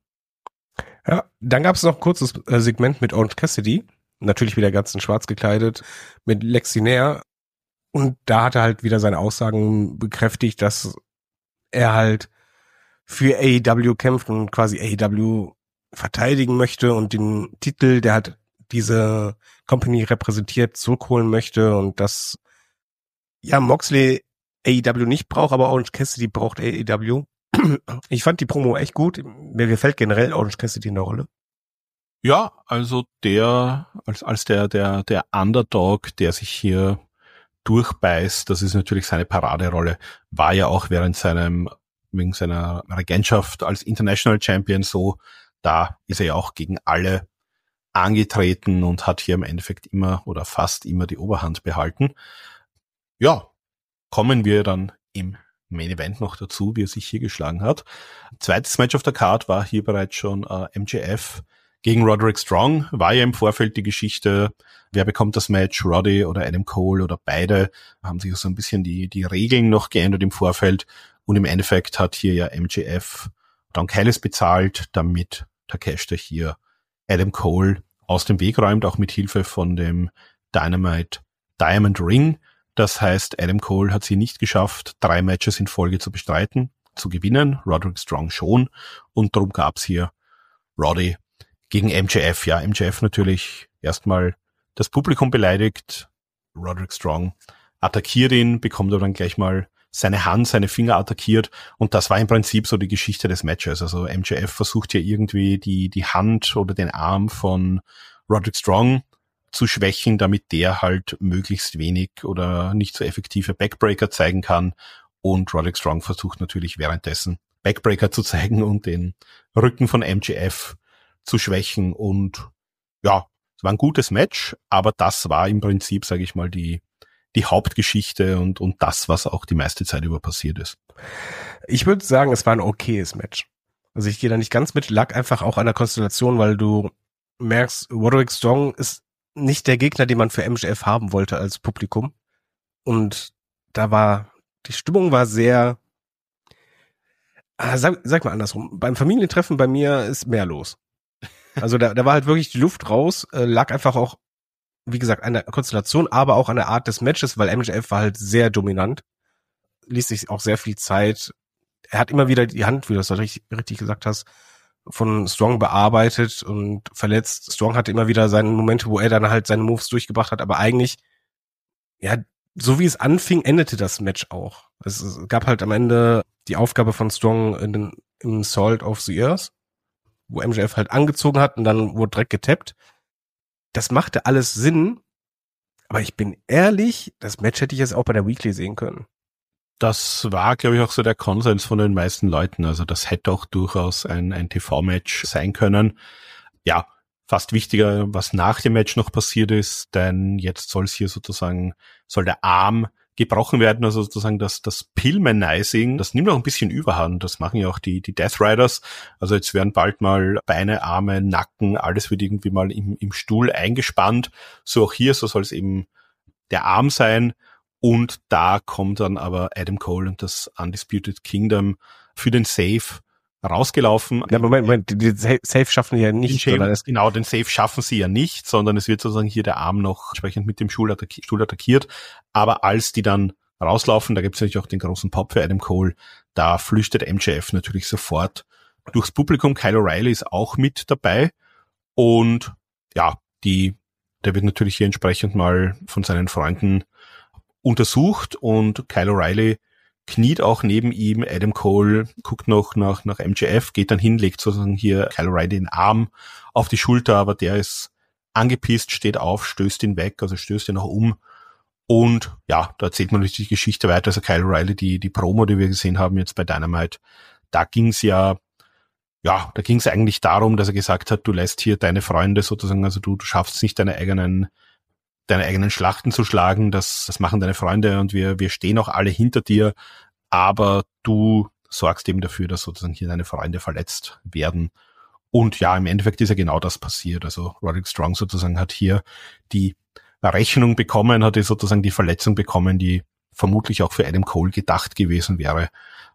Ja, dann gab es noch ein kurzes Segment mit Orange Cassidy. Natürlich wieder ganz in schwarz gekleidet, mit Lexi Nair. Und da hat er halt wieder seine Aussagen bekräftigt, dass er halt für A E W kämpft und quasi A E W verteidigen möchte und den Titel, der halt diese Company repräsentiert, zurückholen möchte und dass ja Moxley A E W nicht braucht, aber Orange Cassidy braucht A E W. Ich fand die Promo echt gut. Mir gefällt generell Orange Cassidy in der Rolle. Ja, also der als als der der der Underdog, der sich hier durchbeißt, das ist natürlich seine Paraderolle, war ja auch während seinem, wegen seiner Regentschaft als International Champion so, da ist er ja auch gegen alle angetreten und hat hier im Endeffekt immer oder fast immer die Oberhand behalten. Ja, kommen wir dann im Main Event noch dazu, wie er sich hier geschlagen hat. Zweites Match auf der Card war hier bereits schon äh, M J F gegen Roderick Strong. War ja im Vorfeld die Geschichte, wer bekommt das Match, Roddy oder Adam Cole oder beide, haben sich so ein bisschen die die Regeln noch geändert im Vorfeld und im Endeffekt hat hier ja M J F Don Callis bezahlt, damit Takeshita hier Adam Cole aus dem Weg räumt, auch mit Hilfe von dem Dynamite Diamond Ring. Das heißt, Adam Cole hat sie nicht geschafft, drei Matches in Folge zu bestreiten, zu gewinnen, Roderick Strong schon und darum gab's hier Roddy gegen M J F. Ja, M J F natürlich erstmal das Publikum beleidigt. Roderick Strong attackiert ihn, bekommt aber dann gleich mal seine Hand, seine Finger attackiert und das war im Prinzip so die Geschichte des Matches. Also M J F versucht hier irgendwie die die Hand oder den Arm von Roderick Strong zu schwächen, damit der halt möglichst wenig oder nicht so effektive Backbreaker zeigen kann. Und Roderick Strong versucht natürlich währenddessen Backbreaker zu zeigen und den Rücken von M J F zu schwächen. Und ja, es war ein gutes Match, aber das war im Prinzip, sage ich mal, die die Hauptgeschichte und und das, was auch die meiste Zeit über passiert ist. Ich würde sagen, es war ein okayes Match. Also ich gehe da nicht ganz mit, lag einfach auch an der Konstellation, weil du merkst, Roderick Strong ist nicht der Gegner, den man für M J F haben wollte als Publikum. Und da war, die Stimmung war sehr, ah, sag, sag mal andersrum, beim Familientreffen bei mir ist mehr los. Also da, da war halt wirklich die Luft raus, äh, lag einfach auch, wie gesagt, an der Konstellation, aber auch an der Art des Matches, weil M J F war halt sehr dominant, ließ sich auch sehr viel Zeit. Er hat immer wieder die Hand, wie du das richtig, richtig gesagt hast, von Strong bearbeitet und verletzt. Strong hatte immer wieder seine Momente, wo er dann halt seine Moves durchgebracht hat, aber eigentlich, ja, so wie es anfing, endete das Match auch. Es, es gab halt am Ende die Aufgabe von Strong in den, im Salt of the Earth, wo M J F halt angezogen hat und dann wurde direkt getappt. Das machte alles Sinn, aber ich bin ehrlich, das Match hätte ich jetzt auch bei der Weekly sehen können. Das war, glaube ich, auch so der Konsens von den meisten Leuten. Also das hätte auch durchaus ein, ein T V-Match sein können. Ja, fast wichtiger, was nach dem Match noch passiert ist, denn jetzt soll es hier sozusagen, soll der Arm gebrochen werden, also sozusagen das, das Pillmanizing, das nimmt auch ein bisschen Überhand. Das machen ja auch die, die Death Riders. Also jetzt werden bald mal Beine, Arme, Nacken, alles wird irgendwie mal im, im Stuhl eingespannt. So auch hier, so soll es eben der Arm sein. Und da kommt dann aber Adam Cole und das Undisputed Kingdom für den Save rausgelaufen. Ja, Moment, Moment, die Save schaffen die ja nicht. Shame, genau, den Save schaffen sie ja nicht, sondern es wird sozusagen hier der Arm noch entsprechend mit dem Stuhl, attacki- Stuhl attackiert. Aber als die dann rauslaufen, da gibt es natürlich auch den großen Pop für Adam Cole, da flüchtet M J F natürlich sofort durchs Publikum. Kyle O'Reilly ist auch mit dabei. Und ja, die, der wird natürlich hier entsprechend mal von seinen Freunden untersucht und Kyle O'Reilly kniet auch neben ihm. Adam Cole guckt noch nach, nach M J F, geht dann hin, legt sozusagen hier Kyle O'Reilly den Arm auf die Schulter, aber der ist angepisst, steht auf, stößt ihn weg, also stößt ihn auch um. Und ja, da erzählt man natürlich die Geschichte weiter. Also Kyle O'Reilly, die, die Promo, die wir gesehen haben jetzt bei Dynamite, da ging's ja, ja, da ging's eigentlich darum, dass er gesagt hat, du lässt hier deine Freunde sozusagen, also du, du schaffst nicht deine eigenen deine eigenen Schlachten zu schlagen, das, das machen deine Freunde und wir, wir stehen auch alle hinter dir, aber du sorgst eben dafür, dass sozusagen hier deine Freunde verletzt werden. Und ja, im Endeffekt ist ja genau das passiert. Also Roderick Strong sozusagen hat hier die Rechnung bekommen, hat hier sozusagen die Verletzung bekommen, die vermutlich auch für Adam Cole gedacht gewesen wäre.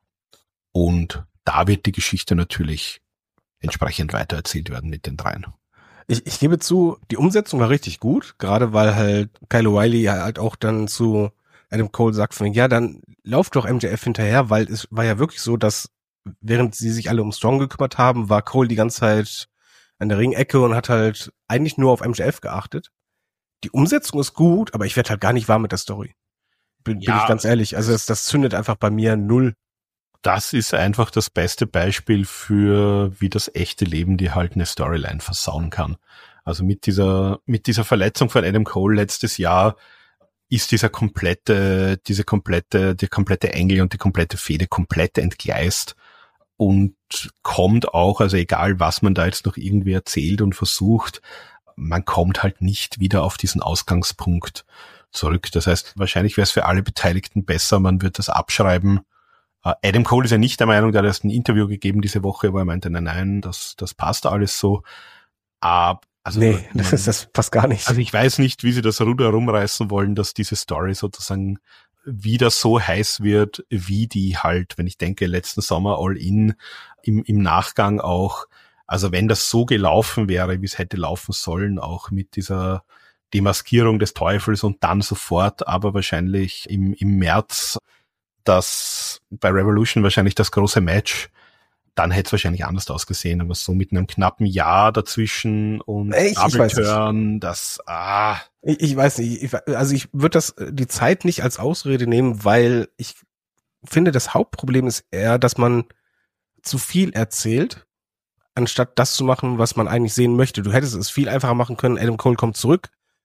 Und da wird die Geschichte natürlich entsprechend weitererzählt werden mit den dreien. Ich, ich gebe zu, die Umsetzung war richtig gut, gerade weil halt Kyle O'Reilly halt auch dann zu Adam Cole sagt von, ja, dann lauf doch M J F hinterher, weil es war ja wirklich so, dass während sie sich alle um Strong gekümmert haben, war Cole die ganze Zeit an der Ringecke und hat halt eigentlich nur auf M J F geachtet. Die Umsetzung ist gut, aber ich werde halt gar nicht warm mit der Story. Bin, ja, bin ich ganz ehrlich. Also das, das zündet einfach bei mir null. Das ist einfach das beste Beispiel für, wie das echte Leben dir halt eine Storyline versauen kann. Also mit dieser, mit dieser Verletzung von Adam Cole letztes Jahr ist dieser komplette, diese komplette, die komplette Angle und die komplette Fehde komplett entgleist und kommt auch, also egal was man da jetzt noch irgendwie erzählt und versucht, man kommt halt nicht wieder auf diesen Ausgangspunkt zurück. Das heißt, wahrscheinlich wäre es für alle Beteiligten besser, man wird das abschreiben. Adam Cole ist ja nicht der Meinung, der hat erst ein Interview gegeben diese Woche, wo er meinte, nein, nein, das, das passt alles so. Aber, also, nee, das ist, das passt gar nicht. Also ich weiß nicht, wie sie das Ruder rumreißen wollen, dass diese Story sozusagen wieder so heiß wird, wie die halt, wenn ich denke, letzten Sommer All In, im, im Nachgang auch. Also wenn das so gelaufen wäre, wie es hätte laufen sollen, auch mit dieser Demaskierung des Teufels und dann sofort, aber wahrscheinlich im, im März, das bei Revolution wahrscheinlich das große Match, dann hätte es wahrscheinlich anders ausgesehen, aber so mit einem knappen Jahr dazwischen und Double Turn, das, ah. Ich, ich weiß nicht, ich, also ich würde das, die Zeit nicht als Ausrede nehmen, weil ich finde, das Hauptproblem ist eher, dass man zu viel erzählt, anstatt das zu machen, was man eigentlich sehen möchte. Du hättest es viel einfacher machen können, Adam Cole kommt zurück,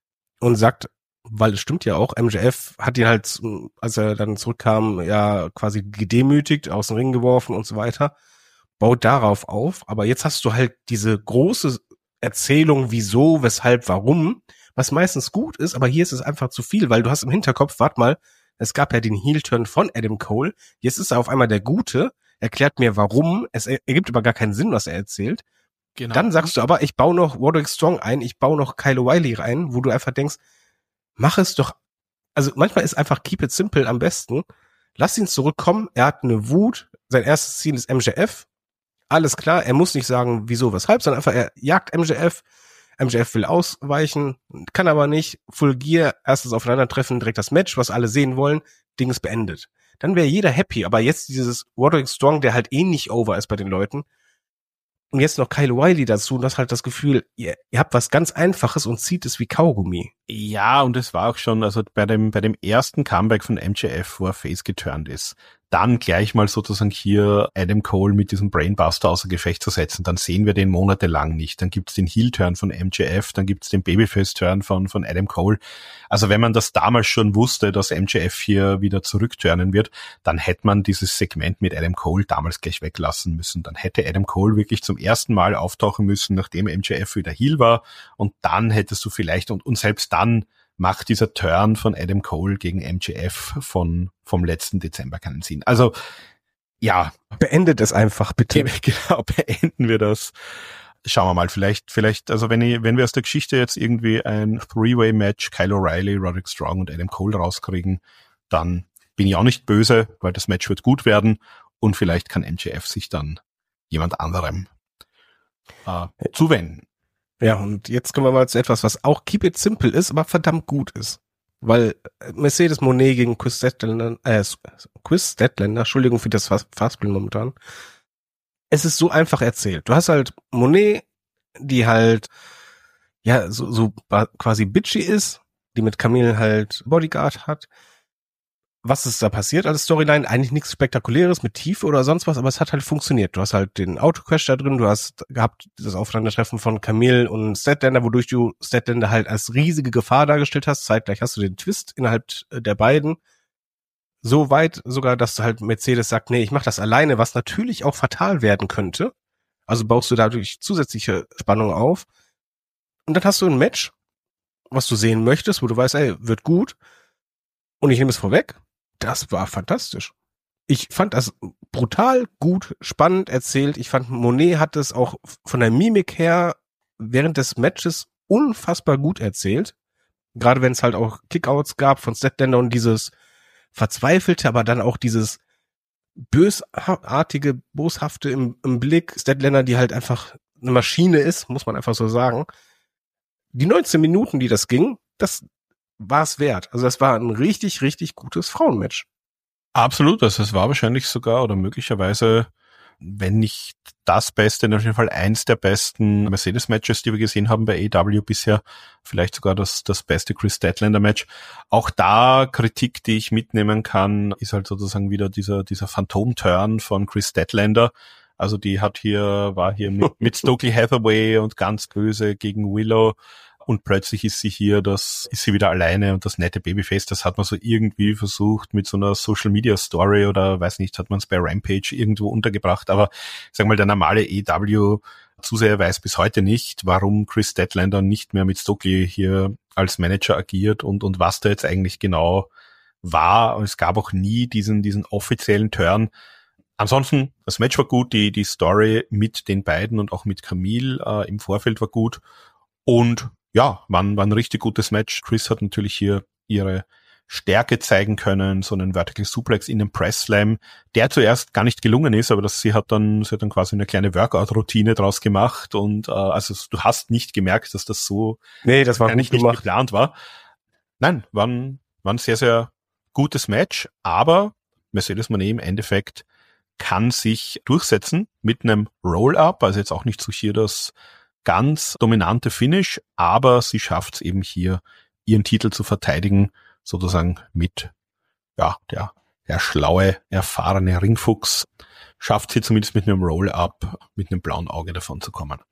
und sagt, weil es stimmt ja auch, M J F hat ihn halt, als er dann zurückkam, ja quasi gedemütigt, aus dem Ring geworfen und so weiter, baut darauf auf, aber jetzt hast du halt diese große Erzählung, wieso, weshalb, warum, was meistens gut ist, aber hier ist es einfach zu viel, weil du hast im Hinterkopf, warte mal, es gab ja den Heel-Turn von Adam Cole, jetzt ist er auf einmal der Gute, erklärt mir warum, es ergibt aber gar keinen Sinn, was er erzählt. Genau. Dann sagst du aber, ich baue noch Roderick Strong ein, ich baue noch Kyle O'Reilly rein, wo du einfach denkst, mach es doch, also manchmal ist einfach keep it simple am besten, lass ihn zurückkommen, er hat eine Wut, sein erstes Ziel ist M J F, alles klar, er muss nicht sagen, wieso, weshalb, sondern einfach, er jagt M J F, M J F will ausweichen, kann aber nicht, Full Gear, erstes Aufeinandertreffen, direkt das Match, was alle sehen wollen, Ding ist beendet. Dann wäre jeder happy, aber jetzt dieses Roderick Strong, der halt eh nicht over ist bei den Leuten, und jetzt noch Kyle O'Reilly dazu, und du hast halt das Gefühl, ihr, ihr habt was ganz Einfaches und zieht es wie Kaugummi. Ja, und es war auch schon, also bei dem bei dem ersten Comeback von M J F, wo er face geturnt ist, dann gleich mal sozusagen hier Adam Cole mit diesem Brainbuster außer Gefecht zu setzen, dann sehen wir den monatelang nicht. Dann gibt's den Heel-Turn von M J F, dann gibt's den Babyface-Turn von von Adam Cole. Also wenn man das damals schon wusste, dass M J F hier wieder zurückturnen wird, dann hätte man dieses Segment mit Adam Cole damals gleich weglassen müssen. Dann hätte Adam Cole wirklich zum ersten Mal auftauchen müssen, nachdem M J F wieder Heel war, und dann hättest du vielleicht, und, und selbst dann macht dieser Turn von Adam Cole gegen M J F von vom letzten Dezember keinen Sinn. Also, ja. Beendet es einfach, bitte. Genau, beenden wir das. Schauen wir mal, vielleicht, vielleicht, also wenn ich, wenn wir aus der Geschichte jetzt irgendwie ein Three-Way-Match, Kyle O'Reilly, Roderick Strong und Adam Cole rauskriegen, dann bin ich auch nicht böse, weil das Match wird gut werden, und vielleicht kann M J F sich dann jemand anderem äh, zuwenden. Ja, und jetzt kommen wir mal zu etwas, was auch keep it simple ist, aber verdammt gut ist. Weil Mercedes Moné gegen Chris Statlander, äh, Chris Statlander, Entschuldigung für das Fastbill momentan. Es ist so einfach erzählt. Du hast halt Moné, die halt, ja, so, so quasi bitchy ist, die mit Camille halt Bodyguard hat. Was ist da passiert als Storyline? Eigentlich nichts Spektakuläres mit Tiefe oder sonst was, aber es hat halt funktioniert. Du hast halt den Autocrash da drin, du hast gehabt das Aufeinandertreffen von Camille und Statlander, wodurch du Statlander halt als riesige Gefahr dargestellt hast. Zeitgleich hast du den Twist innerhalb der beiden. So weit sogar, dass halt Mercedes sagt, nee, ich mach das alleine, was natürlich auch fatal werden könnte. Also baust du dadurch zusätzliche Spannung auf. Und dann hast du ein Match, was du sehen möchtest, wo du weißt, ey, wird gut. Und ich nehme es vorweg. Das war fantastisch. Ich fand das brutal gut, spannend erzählt. Ich fand, Moné hat es auch von der Mimik her während des Matches unfassbar gut erzählt. Gerade wenn es halt auch Kickouts gab von Statlander und dieses verzweifelte, aber dann auch dieses bösartige, boshafte im, im Blick. Statlander, die halt einfach eine Maschine ist, muss man einfach so sagen. Die neunzehn Minuten, die das ging, das war es wert. Also das war ein richtig, richtig gutes Frauenmatch. Absolut, also es war wahrscheinlich sogar oder möglicherweise, wenn nicht das Beste, auf jeden Fall eins der besten Mercedes-Matches, die wir gesehen haben bei A E W bisher. Vielleicht sogar das, das beste Chris Statlander-Match. Auch da Kritik, die ich mitnehmen kann, ist halt sozusagen wieder dieser, dieser Phantom-Turn von Chris Statlander. Also die hat hier, war hier mit, mit Stokely Hathaway und ganz böse gegen Willow. Und plötzlich ist sie hier, das ist sie wieder alleine und das nette Babyface, das hat man so irgendwie versucht mit so einer Social-Media-Story oder weiß nicht, hat man es bei Rampage irgendwo untergebracht. Aber ich sag mal, der normale A E W-Zuseher weiß bis heute nicht, warum Chris Statlander nicht mehr mit Stokely hier als Manager agiert und und was da jetzt eigentlich genau war. Und es gab auch nie diesen diesen offiziellen Turn. Ansonsten, das Match war gut, die die Story mit den beiden und auch mit Camille äh, im Vorfeld war gut. Und ja, war, war ein richtig gutes Match. Chris hat natürlich hier ihre Stärke zeigen können, so einen Vertical Suplex in den Press Slam, der zuerst gar nicht gelungen ist, aber das, sie hat dann, sie hat dann quasi eine kleine Workout-Routine draus gemacht und äh, also du hast nicht gemerkt, dass das so nee, das war nicht, nicht geplant war. Nein, war ein, war ein sehr, sehr gutes Match, aber Mercedes Moné im Endeffekt kann sich durchsetzen mit einem Roll-Up, also jetzt auch nicht so hier das ganz dominante Finish, aber sie schafft es eben hier, ihren Titel zu verteidigen, sozusagen mit, ja, der, der schlaue, erfahrene Ringfuchs schafft sie zumindest mit einem Roll-Up, mit einem blauen Auge davon zu kommen.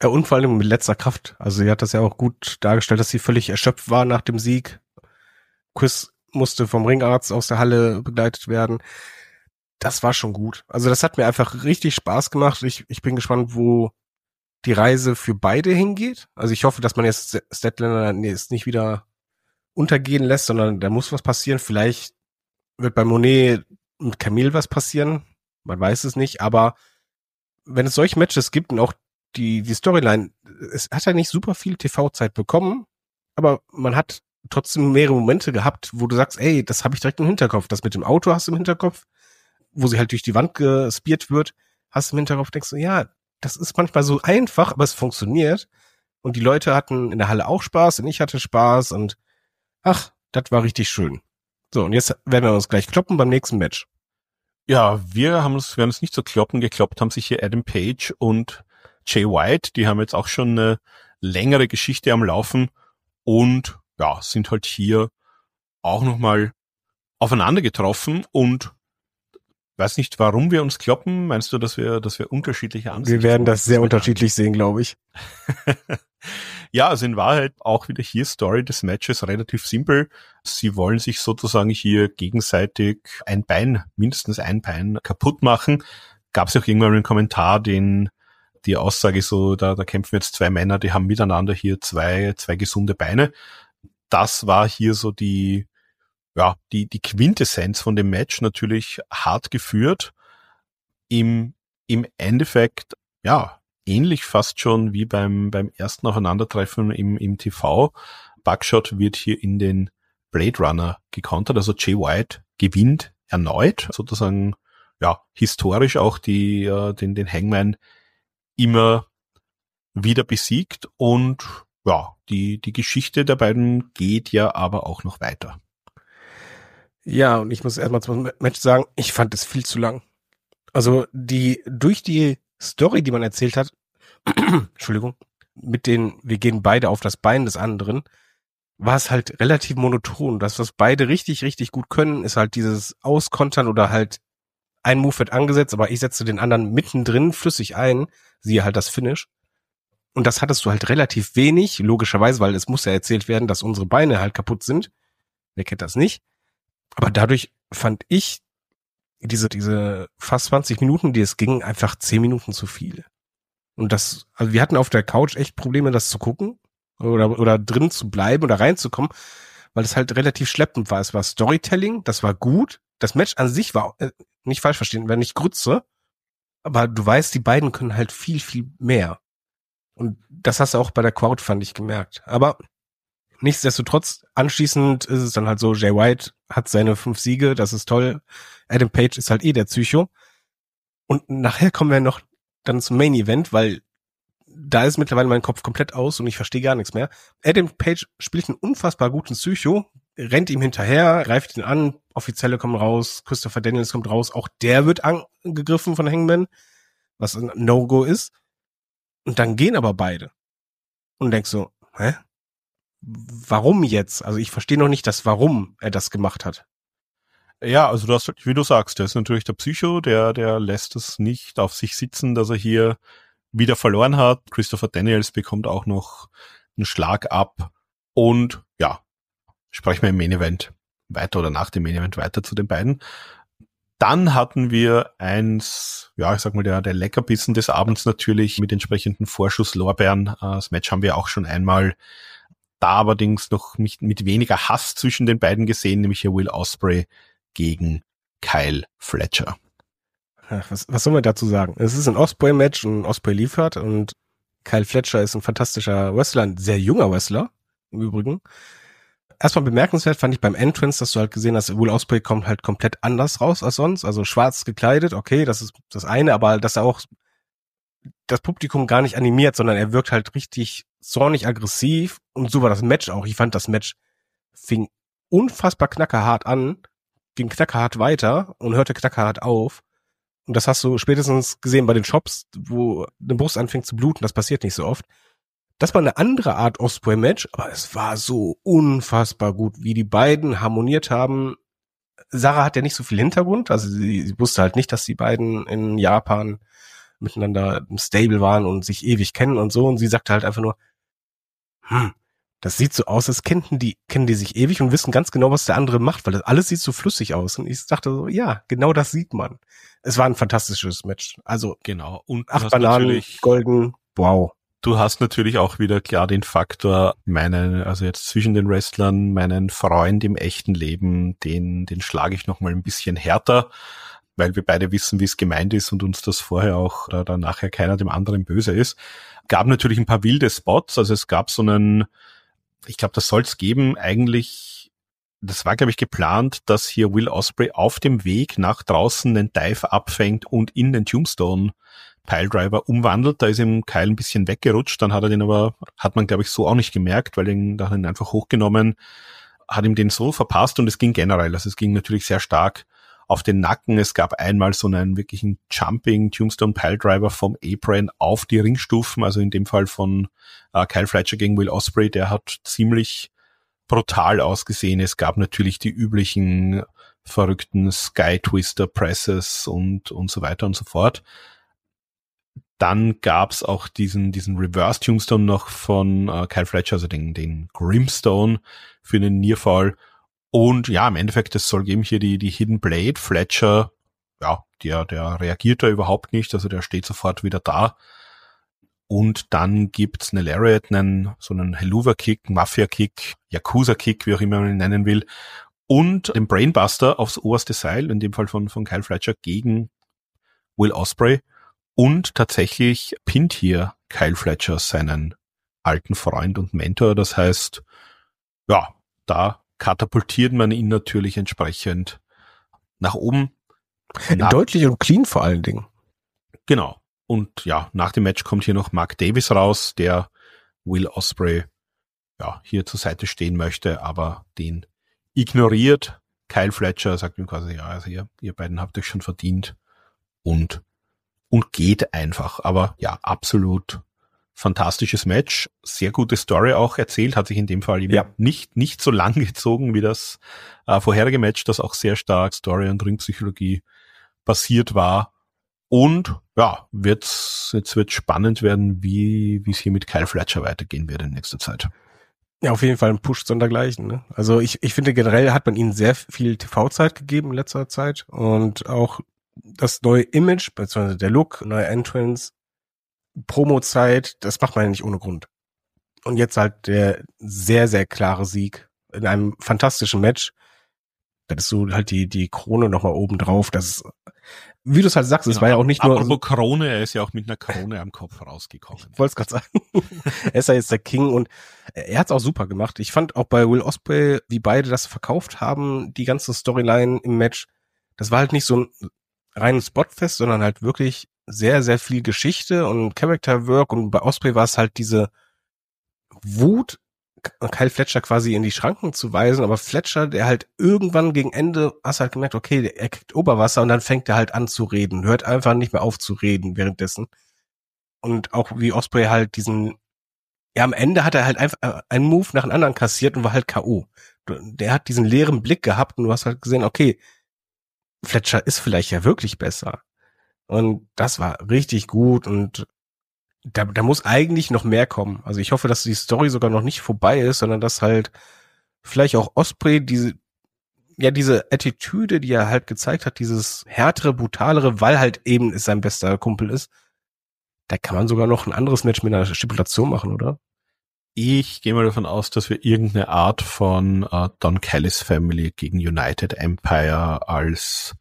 Ja, und vor allem mit letzter Kraft. Also sie hat das ja auch gut dargestellt, dass sie völlig erschöpft war nach dem Sieg. Chris musste vom Ringarzt aus der Halle begleitet werden. Das war schon gut. Also das hat mir einfach richtig Spaß gemacht. Ich, ich bin gespannt, wo die Reise für beide hingeht. Also ich hoffe, dass man jetzt Statlander jetzt nicht wieder untergehen lässt, sondern da muss was passieren. Vielleicht wird bei Monet und Camille was passieren. Man weiß es nicht, aber wenn es solche Matches gibt und auch die, die Storyline, es hat ja nicht super viel T V-Zeit bekommen, aber man hat trotzdem mehrere Momente gehabt, wo du sagst, ey, das habe ich direkt im Hinterkopf. Das mit dem Auto hast du im Hinterkopf, wo sie halt durch die Wand gespiert wird, hast du im Hinterkopf, denkst du, ja, das ist manchmal so einfach, aber es funktioniert. Und die Leute hatten in der Halle auch Spaß und ich hatte Spaß und ach, das war richtig schön. So, und jetzt werden wir uns gleich kloppen beim nächsten Match. Ja, wir haben uns, wir haben uns nicht so kloppen. Gekloppt haben sich hier Adam Page und Jay White. Die haben jetzt auch schon eine längere Geschichte am Laufen und ja, sind halt hier auch nochmal aufeinander getroffen und weiß nicht, warum wir uns kloppen. Meinst du, dass wir, dass wir unterschiedliche Ansichten haben? Wir werden das sehr unterschiedlich sehen, glaube ich. Ja, also in Wahrheit auch wieder hier Story des Matches relativ simpel. Sie wollen sich sozusagen hier gegenseitig ein Bein, mindestens ein Bein kaputt machen. Gab es auch irgendwann einen Kommentar, den die Aussage so, da, da kämpfen jetzt zwei Männer, die haben miteinander hier zwei, zwei gesunde Beine. Das war hier so die, ja, die, die Quintessenz von dem Match, natürlich hart geführt. Im, im Endeffekt, ja, ähnlich fast schon wie beim, beim ersten Aufeinandertreffen im, im T V. Buckshot wird hier in den Blade Runner gekontert, also Jay White gewinnt erneut, sozusagen, ja, historisch auch die, äh, den, den Hangman immer wieder besiegt und, ja, die, die Geschichte der beiden geht ja aber auch noch weiter. Ja, und ich muss erstmal zum Match sagen, ich fand es viel zu lang. Also die, durch die Story, die man erzählt hat, Entschuldigung, mit den, wir gehen beide auf das Bein des anderen, war es halt relativ monoton. Das, was beide richtig, richtig gut können, ist halt dieses Auskontern oder halt ein Move wird angesetzt, aber ich setze den anderen mittendrin flüssig ein, siehe halt das Finish. Und das hattest du halt relativ wenig, logischerweise, weil es muss ja erzählt werden, dass unsere Beine halt kaputt sind. Wer kennt das nicht? Aber dadurch fand ich diese, diese fast zwanzig Minuten, die es ging, einfach zehn Minuten zu viel. Und das, also wir hatten auf der Couch echt Probleme, das zu gucken oder, oder drin zu bleiben oder reinzukommen, weil es halt relativ schleppend war. Es war Storytelling, das war gut. Das Match an sich war, äh, nicht falsch verstehen, war nicht Grütze, aber du weißt, die beiden können halt viel, viel mehr. Und das hast du auch bei der Crowd, fand ich, gemerkt. Aber nichtsdestotrotz, anschließend ist es dann halt so, Jay White hat seine fünf Siege, das ist toll. Adam Page ist halt eh der Psycho. Und nachher kommen wir noch dann zum Main Event, weil da ist mittlerweile mein Kopf komplett aus und ich verstehe gar nichts mehr. Adam Page spielt einen unfassbar guten Psycho, rennt ihm hinterher, greift ihn an, Offizielle kommen raus, Christopher Daniels kommt raus, auch der wird angegriffen von Hangman, was ein No-Go ist. Und dann gehen aber beide. Und denkst so, hä? Warum jetzt? Also ich verstehe noch nicht das, warum er das gemacht hat. Ja, also du hast, wie du sagst, der ist natürlich der Psycho, der, der lässt es nicht auf sich sitzen, dass er hier wieder verloren hat. Christopher Daniels bekommt auch noch einen Schlag ab und ja, sprechen wir im Main Event weiter oder nach dem Main Event weiter zu den beiden. Dann hatten wir eins, ja, ich sag mal, der, der Leckerbissen des Abends natürlich mit entsprechenden Vorschusslorbeeren. Das Match haben wir auch schon einmal da allerdings noch nicht mit weniger Hass zwischen den beiden gesehen, nämlich hier Will Ospreay gegen Kyle Fletcher. Was, was soll man dazu sagen? Es ist ein Ospreay-Match und Ospreay liefert und Kyle Fletcher ist ein fantastischer Wrestler, ein sehr junger Wrestler im Übrigen. Erstmal bemerkenswert fand ich beim Entrance, dass du halt gesehen hast, Will Ospreay kommt halt komplett anders raus als sonst, also schwarz gekleidet, okay, das ist das eine, aber dass er auch das Publikum gar nicht animiert, sondern er wirkt halt richtig zornig aggressiv und so war das Match auch. Ich fand, das Match fing unfassbar knackerhart an, ging knackerhart weiter und hörte knackerhart auf. Und das hast du spätestens gesehen bei den Shops, wo eine Brust anfängt zu bluten. Das passiert nicht so oft. Das war eine andere Art Ospreay-Match, aber es war so unfassbar gut, wie die beiden harmoniert haben. Sarah hat ja nicht so viel Hintergrund, also sie, sie wusste halt nicht, dass die beiden in Japan miteinander im Stable waren und sich ewig kennen und so. Und sie sagte halt einfach nur, hm, das sieht so aus, als kennen die, kennen die sich ewig und wissen ganz genau, was der andere macht, weil das alles sieht so flüssig aus. Und ich dachte so, ja, genau das sieht man. Es war ein fantastisches Match. Also genau. Und acht Bananen, golden, wow. Du hast natürlich auch wieder klar den Faktor, meinen, also jetzt zwischen den Wrestlern, meinen Freund im echten Leben, den, den schlage ich nochmal ein bisschen härter, weil wir beide wissen, wie es gemeint ist und uns das vorher auch, oder dann nachher keiner dem anderen böse ist. Gab natürlich ein paar wilde Spots, also es gab so einen, ich glaube, das soll es geben, eigentlich, das war, glaube ich, geplant, dass hier Will Ospreay auf dem Weg nach draußen einen Dive abfängt und in den Tombstone Piledriver umwandelt. Da ist ihm Kyle ein bisschen weggerutscht, dann hat er den aber, hat man, glaube ich, so auch nicht gemerkt, weil den, da hat er ihn einfach hochgenommen, hat ihm den so verpasst und es ging generell, also es ging natürlich sehr stark auf den Nacken. Es gab einmal so einen wirklichen Jumping Tombstone Piledriver vom Apron auf die Ringstufen, also in dem Fall von äh, Kyle Fletcher gegen Will Ospreay, der hat ziemlich brutal ausgesehen. Es gab natürlich die üblichen verrückten Sky Twister Presses und und so weiter und so fort. Dann gab's auch diesen diesen Reverse Tombstone noch von äh, Kyle Fletcher, also den den Grimstone für den Nearfall. Und ja, im Endeffekt, es soll geben hier die die Hidden Blade. Fletcher, ja, der der reagiert da überhaupt nicht, also der steht sofort wieder da. Und dann gibt's eine Lariat, einen so einen Helluva-Kick, Mafia-Kick, Yakuza-Kick, wie auch immer man ihn nennen will, und den Brainbuster aufs oberste Seil, in dem Fall von von Kyle Fletcher gegen Will Ospreay. Und tatsächlich pinnt hier Kyle Fletcher seinen alten Freund und Mentor. Das heißt, ja, da katapultiert man ihn natürlich entsprechend nach oben. Nach Deutlich und clean vor allen Dingen. Genau. Und ja, nach dem Match kommt hier noch Mark Davis raus, der Will Ospreay ja hier zur Seite stehen möchte, aber den ignoriert. Kyle Fletcher sagt ihm quasi, ja, also ihr, ihr beiden habt euch schon verdient und und geht einfach. Aber ja, absolut fantastisches Match. Sehr gute Story auch erzählt, hat sich in dem Fall ja. nicht nicht so lang gezogen wie das äh, vorherige Match, das auch sehr stark Story- und Ringpsychologie basiert war. Und ja, wird's, jetzt wird spannend werden, wie wie es hier mit Kyle Fletcher weitergehen wird in nächster Zeit. Ja, auf jeden Fall ein Push sondergleichen. Ne? Also ich ich finde generell hat man ihnen sehr viel T V-Zeit gegeben in letzter Zeit und auch das neue Image, beziehungsweise der Look, neue Entrance, Promo-Zeit, das macht man ja nicht ohne Grund. Und jetzt halt der sehr, sehr klare Sieg in einem fantastischen Match. Das ist so halt die die Krone nochmal oben drauf. Das ist, wie du es halt sagst, es ja, war ja auch nicht nur... Apropos Krone, er ist ja auch mit einer Krone am Kopf rausgekommen. Ich wollte es gerade sagen. Er ist ja jetzt der King und er hat es auch super gemacht. Ich fand auch bei Will Ospreay, wie beide das verkauft haben, die ganze Storyline im Match, das war halt nicht so ein reines Spotfest, sondern halt wirklich sehr, sehr viel Geschichte und Character Work und bei Ospreay war es halt diese Wut, Kyle Fletcher quasi in die Schranken zu weisen, aber Fletcher, der halt irgendwann gegen Ende, hast halt gemerkt, okay, er kriegt Oberwasser und dann fängt er halt an zu reden, hört einfach nicht mehr auf zu reden währenddessen. Und auch wie Ospreay halt diesen, ja, am Ende hat er halt einfach einen Move nach dem anderen kassiert und war halt K O. Der hat diesen leeren Blick gehabt und du hast halt gesehen, okay, Fletcher ist vielleicht ja wirklich besser. Und das war richtig gut und da, da muss eigentlich noch mehr kommen. Also ich hoffe, dass die Story sogar noch nicht vorbei ist, sondern dass halt vielleicht auch Ospreay diese, ja, diese Attitüde, die er halt gezeigt hat, dieses härtere, brutalere, weil halt eben es sein bester Kumpel ist, da kann man sogar noch ein anderes Match mit einer Stipulation machen, oder? Ich gehe mal davon aus, dass wir irgendeine Art von äh, Don Callis Family gegen United Empire als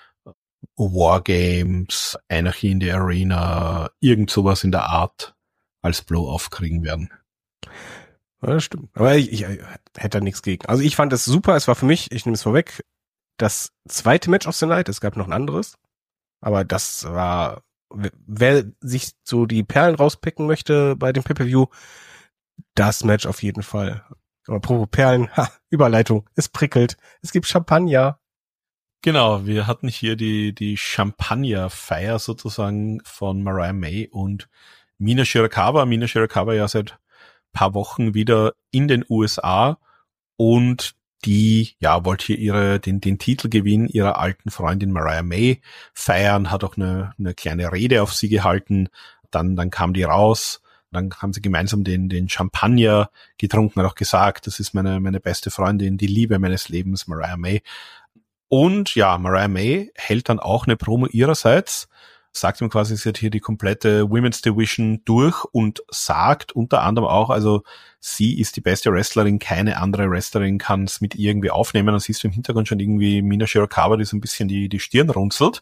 Wargames, Anarchy in the Arena, irgend sowas in der Art als Blow-Off kriegen werden. Ja, das stimmt. Aber ich, ich, ich hätte da nichts gegen. Also ich fand es super. Es war für mich, ich nehme es vorweg, das zweite Match of the Night. Es gab noch ein anderes. Aber das war, wer sich so die Perlen rauspicken möchte bei dem Pay-Per-View, das Match auf jeden Fall. Aber apropos Perlen, ha, Überleitung, es prickelt, es gibt Champagner. Genau, wir hatten hier die die Champagner-Feier sozusagen von Mariah May und Mina Shirakawa. Mina Shirakawa ja seit paar Wochen wieder in den U S A und die, ja, wollte hier ihre, den, den Titelgewinn ihrer alten Freundin Mariah May feiern, hat auch eine, eine kleine Rede auf sie gehalten. Dann, dann kam die raus. Dann haben sie gemeinsam den, den Champagner getrunken, hat auch gesagt, das ist meine, meine beste Freundin, die Liebe meines Lebens, Mariah May. Und ja, Mariah May hält dann auch eine Promo ihrerseits, sagt ihm quasi, sie hat hier die komplette Women's Division durch und sagt unter anderem auch, also sie ist die beste Wrestlerin, keine andere Wrestlerin kann es mit ihr irgendwie aufnehmen. Dann siehst du im Hintergrund schon irgendwie Mina Shirakawa, die so ein bisschen die, die Stirn runzelt.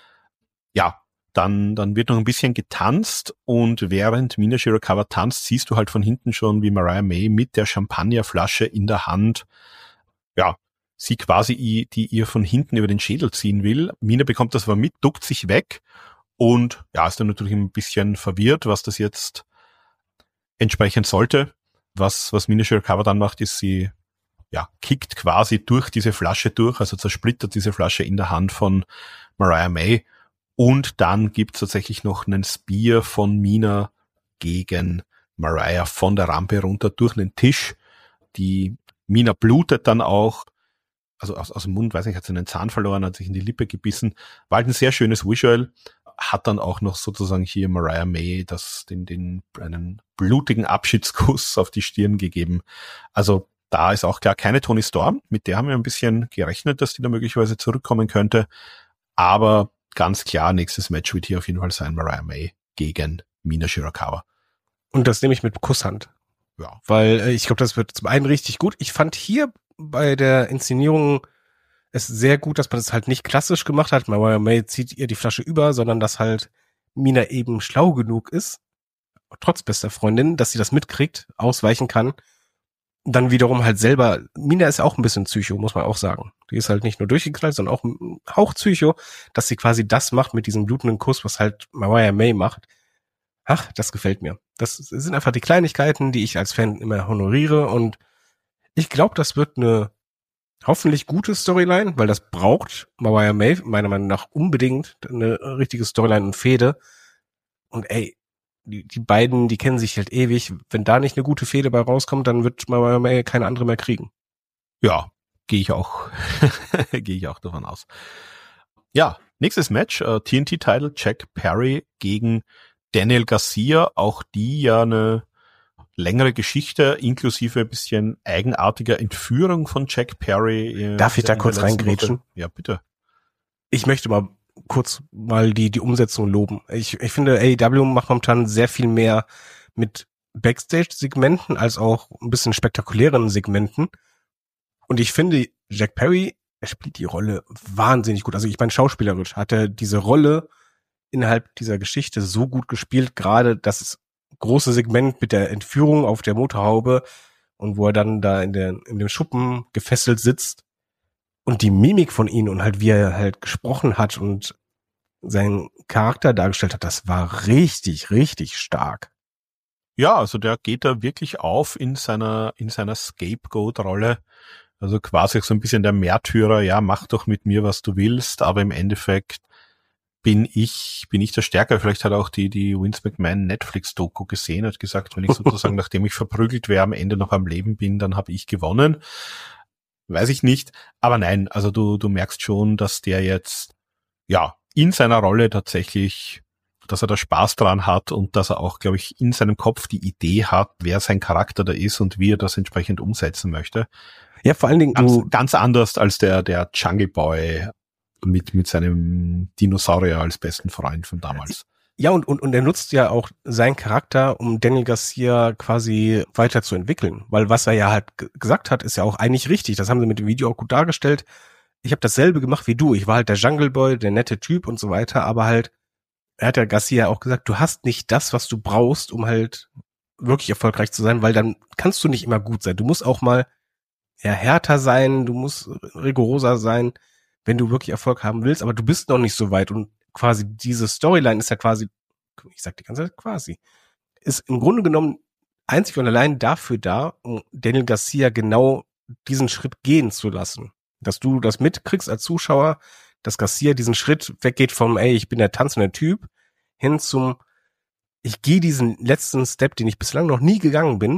Ja, dann, dann wird noch ein bisschen getanzt und während Mina Shirakawa tanzt, siehst du halt von hinten schon, wie Mariah May mit der Champagnerflasche in der Hand, ja, sie quasi, die ihr von hinten über den Schädel ziehen will. Mina bekommt das aber mit, duckt sich weg und ja, ist dann natürlich ein bisschen verwirrt, was das jetzt entsprechend sollte. Was, was Mina Shirakawa dann macht, ist, sie ja, kickt quasi durch diese Flasche durch, also zersplittert diese Flasche in der Hand von Mariah May. Und dann gibt's tatsächlich noch einen Spear von Mina gegen Mariah von der Rampe runter durch einen Tisch. Die Mina blutet dann auch, also aus, aus dem Mund, weiß nicht, hat sie einen Zahn verloren, hat sich in die Lippe gebissen. War halt ein sehr schönes Visual. Hat dann auch noch sozusagen hier Mariah May das, den, den, einen blutigen Abschiedskuss auf die Stirn gegeben. Also da ist auch klar keine Toni Storm. Mit der haben wir ein bisschen gerechnet, dass die da möglicherweise zurückkommen könnte. Aber ganz klar, nächstes Match wird hier auf jeden Fall sein Mariah May gegen Mina Shirakawa. Und das nehme ich mit Kusshand. Ja. Weil äh, ich glaube, das wird zum einen richtig gut. Ich fand hier bei der Inszenierung es sehr gut, dass man es halt nicht klassisch gemacht hat. Mariah May zieht ihr die Flasche über, sondern dass halt Mina eben schlau genug ist, trotz bester Freundin, dass sie das mitkriegt, ausweichen kann. Dann wiederum halt selber, Mina ist auch ein bisschen Psycho, muss man auch sagen. Die ist halt nicht nur durchgeknallt, sondern auch ein Hauch Psycho, dass sie quasi das macht mit diesem blutenden Kuss, was halt Mariah May macht. Ach, das gefällt mir. Das sind einfach die Kleinigkeiten, die ich als Fan immer honoriere und ich glaube, das wird eine hoffentlich gute Storyline, weil das braucht Mariah May meiner Meinung nach unbedingt eine richtige Storyline und Fehde. Und ey, die, die beiden, die kennen sich halt ewig. Wenn da nicht eine gute Fehde bei rauskommt, dann wird Mariah May keine andere mehr kriegen. Ja, gehe ich auch, gehe ich auch davon aus. Ja, nächstes Match, äh, T N T-Title, Jack Perry gegen Daniel Garcia. Auch die ja eine längere Geschichte, inklusive ein bisschen eigenartiger Entführung von Jack Perry. Darf ich da kurz reingrätschen? Ja, bitte. Ich möchte mal kurz mal die die Umsetzung loben. Ich, ich finde, A E W macht momentan sehr viel mehr mit Backstage-Segmenten als auch ein bisschen spektakulären Segmenten. Und ich finde, Jack Perry, er spielt die Rolle wahnsinnig gut. Also ich meine, schauspielerisch hat er diese Rolle innerhalb dieser Geschichte so gut gespielt, gerade das große Segment mit der Entführung auf der Motorhaube und wo er dann da in, der, in dem Schuppen gefesselt sitzt und die Mimik von ihm und halt wie er halt gesprochen hat und seinen Charakter dargestellt hat, das war richtig, richtig stark. Ja, also der geht da wirklich auf in seiner, in seiner Scapegoat-Rolle. Also quasi so ein bisschen der Märtyrer, ja, mach doch mit mir, was du willst, aber im Endeffekt bin ich, bin ich der Stärker. Vielleicht hat auch die, die Vince McMahon Netflix-Doku gesehen, hat gesagt, wenn ich sozusagen, nachdem ich verprügelt wäre, am Ende noch am Leben bin, dann habe ich gewonnen. Weiß ich nicht. Aber nein, also du, du merkst schon, dass der jetzt, ja, in seiner Rolle tatsächlich, dass er da Spaß dran hat und dass er auch, glaube ich, in seinem Kopf die Idee hat, wer sein Charakter da ist und wie er das entsprechend umsetzen möchte. Ja, vor allen Dingen ganz, du ganz anders als der, der Jungle Boy mit, mit seinem Dinosaurier als besten Freund von damals. Ja, und, und, und er nutzt ja auch seinen Charakter, um Daniel Garcia quasi weiterzuentwickeln. Weil was er ja halt g- gesagt hat, ist ja auch eigentlich richtig. Das haben sie mit dem Video auch gut dargestellt. Ich habe dasselbe gemacht wie du. Ich war halt der Jungle Boy, der nette Typ und so weiter. Aber halt, er hat ja Garcia auch gesagt, du hast nicht das, was du brauchst, um halt wirklich erfolgreich zu sein, weil dann kannst du nicht immer gut sein. Du musst auch mal ja, härter sein, du musst rigoroser sein, wenn du wirklich Erfolg haben willst, aber du bist noch nicht so weit und quasi diese Storyline ist ja quasi, ich sag die ganze Zeit quasi, ist im Grunde genommen einzig und allein dafür da, um Daniel Garcia genau diesen Schritt gehen zu lassen. Dass du das mitkriegst als Zuschauer, dass Garcia diesen Schritt weggeht vom, ey, ich bin der tanzende Typ, hin zum, ich gehe diesen letzten Step, den ich bislang noch nie gegangen bin,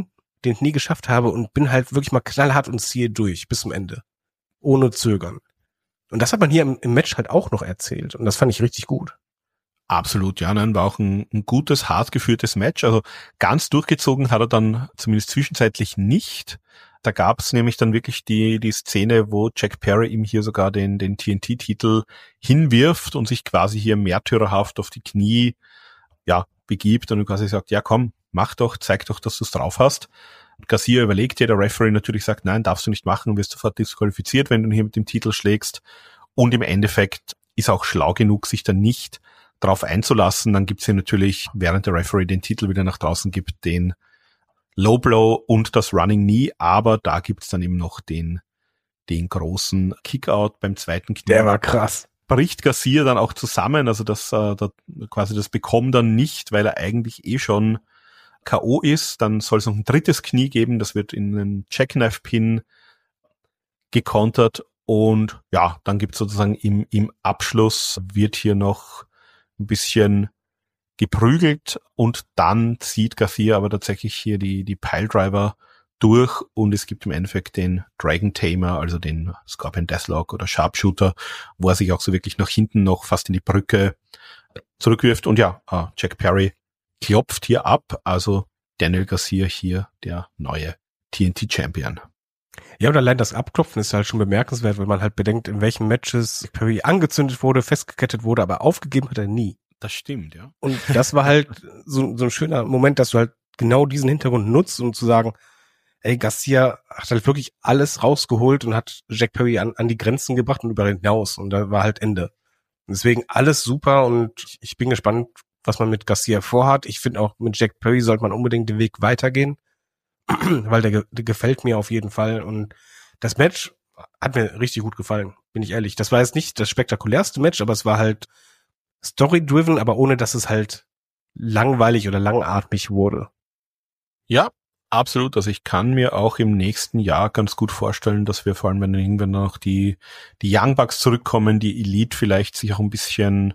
den ich nie geschafft habe und bin halt wirklich mal knallhart und ziehe durch bis zum Ende. Ohne Zögern. Und das hat man hier im, im Match halt auch noch erzählt. Und das fand ich richtig gut. Absolut, ja, nein, war auch ein, ein gutes, hart geführtes Match. Also ganz durchgezogen hat er dann zumindest zwischenzeitlich nicht. Da gab es nämlich dann wirklich die die Szene, wo Jack Perry ihm hier sogar den den T N T-Titel hinwirft und sich quasi hier märtyrerhaft auf die Knie ja begibt und quasi sagt, ja komm, mach doch, zeig doch, dass du es drauf hast. Garcia überlegt ja, der Referee natürlich sagt, nein, darfst du nicht machen, wirst sofort disqualifiziert, wenn du hier mit dem Titel schlägst. Und im Endeffekt ist auch schlau genug, sich dann nicht drauf einzulassen. Dann gibt's hier natürlich, während der Referee den Titel wieder nach draußen gibt, den Low Blow und das Running Knee, aber da gibt's dann eben noch den den großen Kickout beim zweiten Knie. Der war krass. Bricht Garcia dann auch zusammen, also das äh, da, quasi das bekommt er nicht, weil er eigentlich eh schon K O ist. Dann soll es noch ein drittes Knie geben, das wird in einen Jackknife-Pin gekontert und ja, dann gibt's sozusagen im im Abschluss wird hier noch ein bisschen geprügelt und dann zieht Garcia aber tatsächlich hier die die Piledriver durch und es gibt im Endeffekt den Dragon Tamer, also den Scorpion Deathlock oder Sharpshooter, wo er sich auch so wirklich nach hinten noch fast in die Brücke zurückwirft und ja, Jack Perry klopft hier ab, also Daniel Garcia hier der neue T N T-Champion. Ja, und allein das Abklopfen ist halt schon bemerkenswert, wenn man halt bedenkt, in welchen Matches Perry angezündet wurde, festgekettet wurde, aber aufgegeben hat er nie. Das stimmt, ja. Und das war halt so, so ein schöner Moment, dass du halt genau diesen Hintergrund nutzt, um zu sagen, ey, Garcia hat halt wirklich alles rausgeholt und hat Jack Perry an, an die Grenzen gebracht und über hinaus. Und da war halt Ende. Und deswegen alles super und ich bin gespannt, was man mit Garcia vorhat. Ich finde auch, mit Jack Perry sollte man unbedingt den Weg weitergehen, weil der, der gefällt mir auf jeden Fall. Und das Match hat mir richtig gut gefallen, bin ich ehrlich. Das war jetzt nicht das spektakulärste Match, aber es war halt story-driven, aber ohne, dass es halt langweilig oder langatmig wurde. Ja, absolut. Also ich kann mir auch im nächsten Jahr ganz gut vorstellen, dass wir vor allem, wenn dann irgendwann noch die, die Young Bucks zurückkommen, die Elite vielleicht sich auch ein bisschen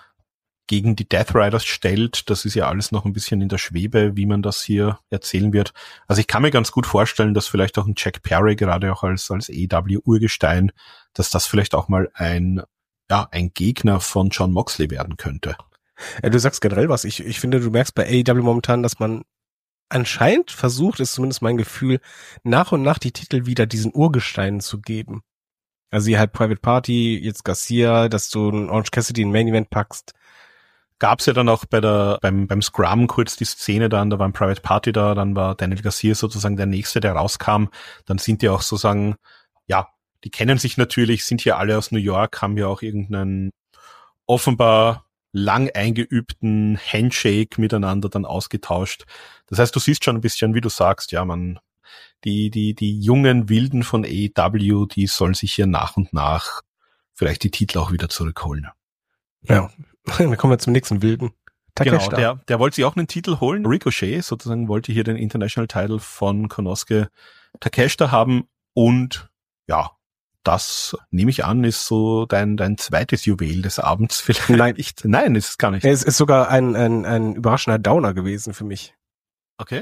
gegen die Death Riders stellt. Das ist ja alles noch ein bisschen in der Schwebe, wie man das hier erzählen wird. Also ich kann mir ganz gut vorstellen, dass vielleicht auch ein Jack Perry, gerade auch als, als A E W-Urgestein, dass das vielleicht auch mal ein, ja, ein Gegner von Jon Moxley werden könnte. Ja, du sagst generell was. Ich, ich finde, du merkst bei A E W momentan, dass man anscheinend versucht, ist zumindest mein Gefühl, nach und nach die Titel wieder diesen Urgesteinen zu geben. Also hier halt Private Party, jetzt Garcia, dass du einen Orange Cassidy in Main Event packst. Gab's ja dann auch bei der, beim, beim Scrum kurz die Szene dann, da war ein Private Party da, dann war Daniel Garcia sozusagen der Nächste, der rauskam. Dann sind die auch sozusagen, ja, die kennen sich natürlich, sind hier alle aus New York, haben ja auch irgendeinen offenbar lang eingeübten Handshake miteinander dann ausgetauscht. Das heißt, du siehst schon ein bisschen, wie du sagst, ja, man, die, die, die jungen Wilden von A E W, die sollen sich hier nach und nach vielleicht die Titel auch wieder zurückholen. Ja. Dann kommen wir zum nächsten Wilden. Takeshita. Genau, der, der wollte sich auch einen Titel holen. Ricochet sozusagen wollte hier den International Title von Konosuke Takeshita haben und ja, das nehme ich an, ist so dein, dein zweites Juwel des Abends vielleicht. Nein, ich, nein, ist es gar nicht. Es ist sogar ein, ein, ein überraschender Downer gewesen für mich. Okay.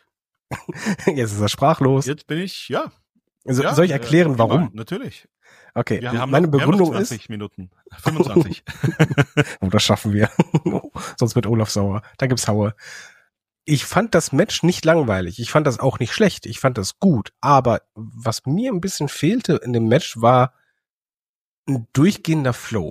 Jetzt ist er sprachlos. Jetzt bin ich, ja. Also, ja soll ich erklären, äh, warum? Natürlich. Okay, wir haben meine noch, Begründung wir haben noch zwanzig ist Minuten. fünfundzwanzig. Oh, das schaffen wir. Sonst wird Olaf sauer. Da gibt's Haue. Ich fand das Match nicht langweilig. Ich fand das auch nicht schlecht. Ich fand das gut. Aber was mir ein bisschen fehlte in dem Match war ein durchgehender Flow.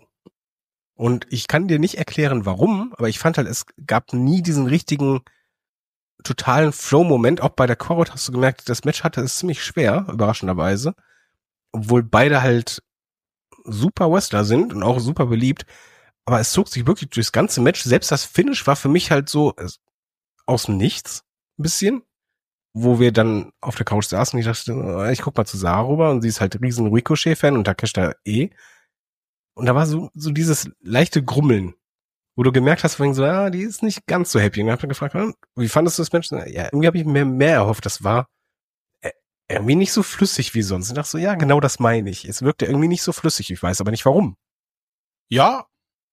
Und ich kann dir nicht erklären, warum, aber ich fand halt, es gab nie diesen richtigen totalen Flow-Moment. Auch bei der Quarrot hast du gemerkt, das Match hatte es ziemlich schwer, überraschenderweise. Obwohl beide halt super Wrestler sind und auch super beliebt. Aber es zog sich wirklich durchs ganze Match. Selbst das Finish war für mich halt so aus dem Nichts ein bisschen. Wo wir dann auf der Couch saßen und ich dachte, ich guck mal zu Sarah rüber und sie ist halt riesen Ricochet-Fan und Takeshita eh. Und da war so so dieses leichte Grummeln, wo du gemerkt hast, so, ja, die ist nicht ganz so happy. Und dann hab ich gefragt, wie fandest du das Match? Ja, irgendwie habe ich mir mehr erhofft. Das war irgendwie nicht so flüssig wie sonst. Ich dachte so, ja, genau das meine ich. Es wirkte irgendwie nicht so flüssig. Ich weiß aber nicht warum. Ja,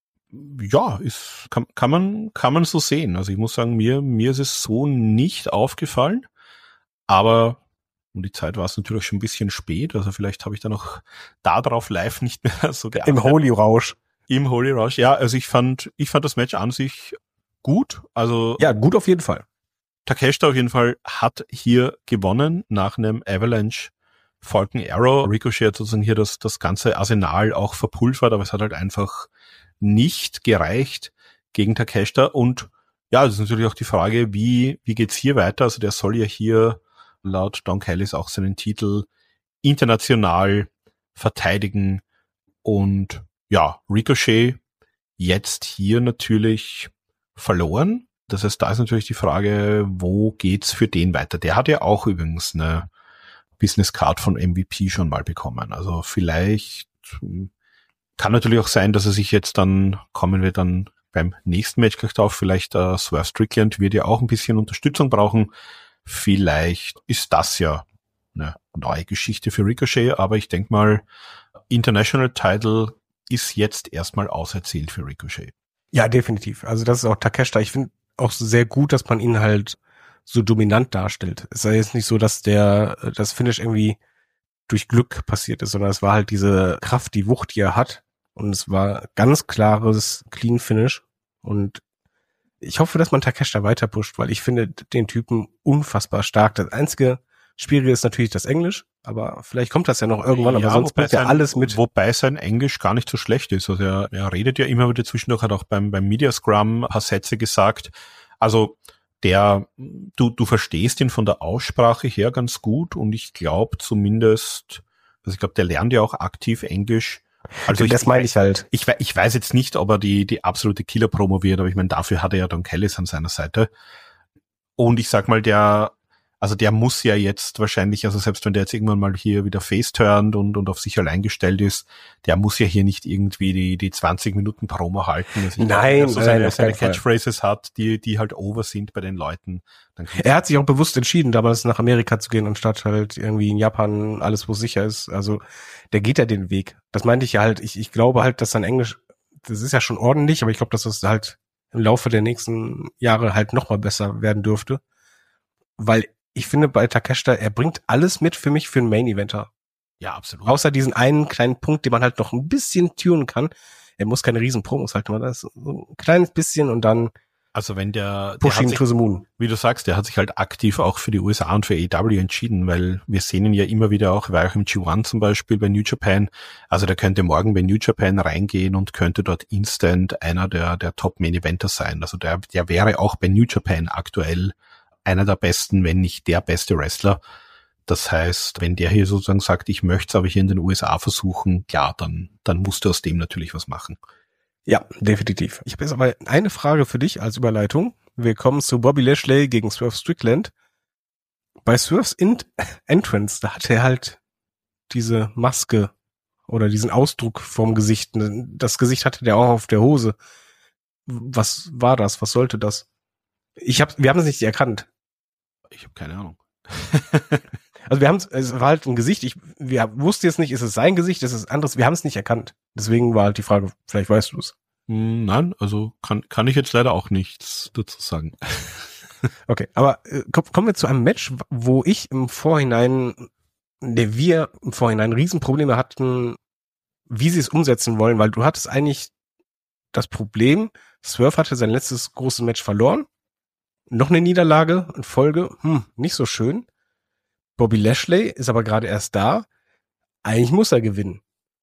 ja, ist, kann, kann man, kann man so sehen. Also ich muss sagen, mir, mir ist es so nicht aufgefallen. Aber um die Zeit war es natürlich schon ein bisschen spät, also vielleicht habe ich da noch darauf live nicht mehr so geachtet. Im Holy Rausch. Im Holy Rush, ja, also ich fand, ich fand das Match an sich gut, also. Ja, gut auf jeden Fall. Takeshita auf jeden Fall hat hier gewonnen nach einem Avalanche Falcon Arrow. Ricochet hat sozusagen hier das, das ganze Arsenal auch verpulvert, aber es hat halt einfach nicht gereicht gegen Takeshita. Und ja, das ist natürlich auch die Frage, wie, wie geht's hier weiter? Also der soll ja hier laut Don Callis auch seinen Titel international verteidigen. Und ja, Ricochet jetzt hier natürlich verloren. Das heißt, da ist natürlich die Frage, wo geht's für den weiter? Der hat ja auch übrigens eine Business Card von M V P schon mal bekommen. Also vielleicht kann natürlich auch sein, dass er sich jetzt dann, kommen wir dann beim nächsten Match gleich drauf, vielleicht uh, Swerve Strickland wird ja auch ein bisschen Unterstützung brauchen. Vielleicht ist das ja eine neue Geschichte für Ricochet, aber ich denke mal, International Title ist jetzt erstmal auserzählt für Ricochet. Ja, definitiv. Also das ist auch Takeshita. Ich finde auch sehr gut, dass man ihn halt so dominant darstellt. Es ist ja jetzt nicht so, dass der das Finish irgendwie durch Glück passiert ist, sondern es war halt diese Kraft, die Wucht, die er hat. Und es war ganz klares Clean Finish. Und ich hoffe, dass man Takeshita weiter pusht, weil ich finde den Typen unfassbar stark. Das einzige Schwierige ist natürlich das Englisch, aber vielleicht kommt das ja noch irgendwann, aber ja, sonst bringt er alles mit. Wobei sein Englisch gar nicht so schlecht ist. Also er, er redet ja immer wieder zwischendurch, hat auch beim, beim Media Scrum ein paar Sätze gesagt. Also der, du, du verstehst ihn von der Aussprache her ganz gut und ich glaube zumindest, also ich glaube, der lernt ja auch aktiv Englisch. Also das ich, meine ich halt. Ich, ich weiß jetzt nicht, ob er die, die absolute Killer-Promo wird, aber ich meine, dafür hat er ja Don Callis an seiner Seite. Und ich sag mal, der, also der muss ja jetzt wahrscheinlich, also selbst wenn der jetzt irgendwann mal hier wieder face-turnt und, und auf sich allein gestellt ist, der muss ja hier nicht irgendwie die, die zwanzig Minuten Promo halten. Also nein, glaube, so seine, nein, seine Catchphrases Fall. hat, die, die halt over sind bei den Leuten. Dann er hat sich auch bewusst entschieden, damals nach Amerika zu gehen, anstatt halt irgendwie in Japan alles, wo es sicher ist. Also, der geht ja den Weg. Das meinte ich ja halt. Ich, ich glaube halt, dass sein Englisch, das ist ja schon ordentlich, aber ich glaube, dass das halt im Laufe der nächsten Jahre halt noch mal besser werden dürfte. Weil ich finde bei Takeshita, er bringt alles mit für mich für einen Main-Eventer. Ja, absolut. Außer diesen einen kleinen Punkt, den man halt noch ein bisschen tunen kann. Er muss keine riesen Promos halten, man das so ein kleines bisschen und dann also wenn der, pushing der to the moon. Wie du sagst, der hat sich halt aktiv auch für die U S A und für A E W entschieden, weil wir sehen ihn ja immer wieder auch, war auch im G eins zum Beispiel bei New Japan. Also der könnte morgen bei New Japan reingehen und könnte dort instant einer der, der Top-Main-Eventer sein. Also der, der wäre auch bei New Japan aktuell einer der besten, wenn nicht der beste Wrestler. Das heißt, wenn der hier sozusagen sagt, ich möchte es aber hier in den U S A versuchen, klar, dann, dann musst du aus dem natürlich was machen. Ja, definitiv. Ich habe jetzt aber eine Frage für dich als Überleitung. Wir kommen zu Bobby Lashley gegen Swerve Strickland. Bei Swerves Int- Entrance, da hatte er halt diese Maske oder diesen Ausdruck vom Gesicht. Das Gesicht hatte der auch auf der Hose. Was war das? Was sollte das? Ich hab, wir haben es nicht erkannt. Ich habe keine Ahnung. Also wir haben es war halt ein Gesicht. Ich, wir wussten jetzt nicht, ist es sein Gesicht, ist es anderes. Wir haben es nicht erkannt. Deswegen war halt die Frage, vielleicht weißt du es. Nein, also kann kann ich jetzt leider auch nichts dazu sagen. Okay, aber äh, kommen wir zu einem Match, wo ich im Vorhinein, ne, wir im Vorhinein Riesenprobleme hatten, wie sie es umsetzen wollen, weil du hattest eigentlich das Problem, Swerve hatte sein letztes großes Match verloren. Noch eine Niederlage in Folge, hm, nicht so schön. Bobby Lashley ist aber gerade erst da. Eigentlich muss er gewinnen.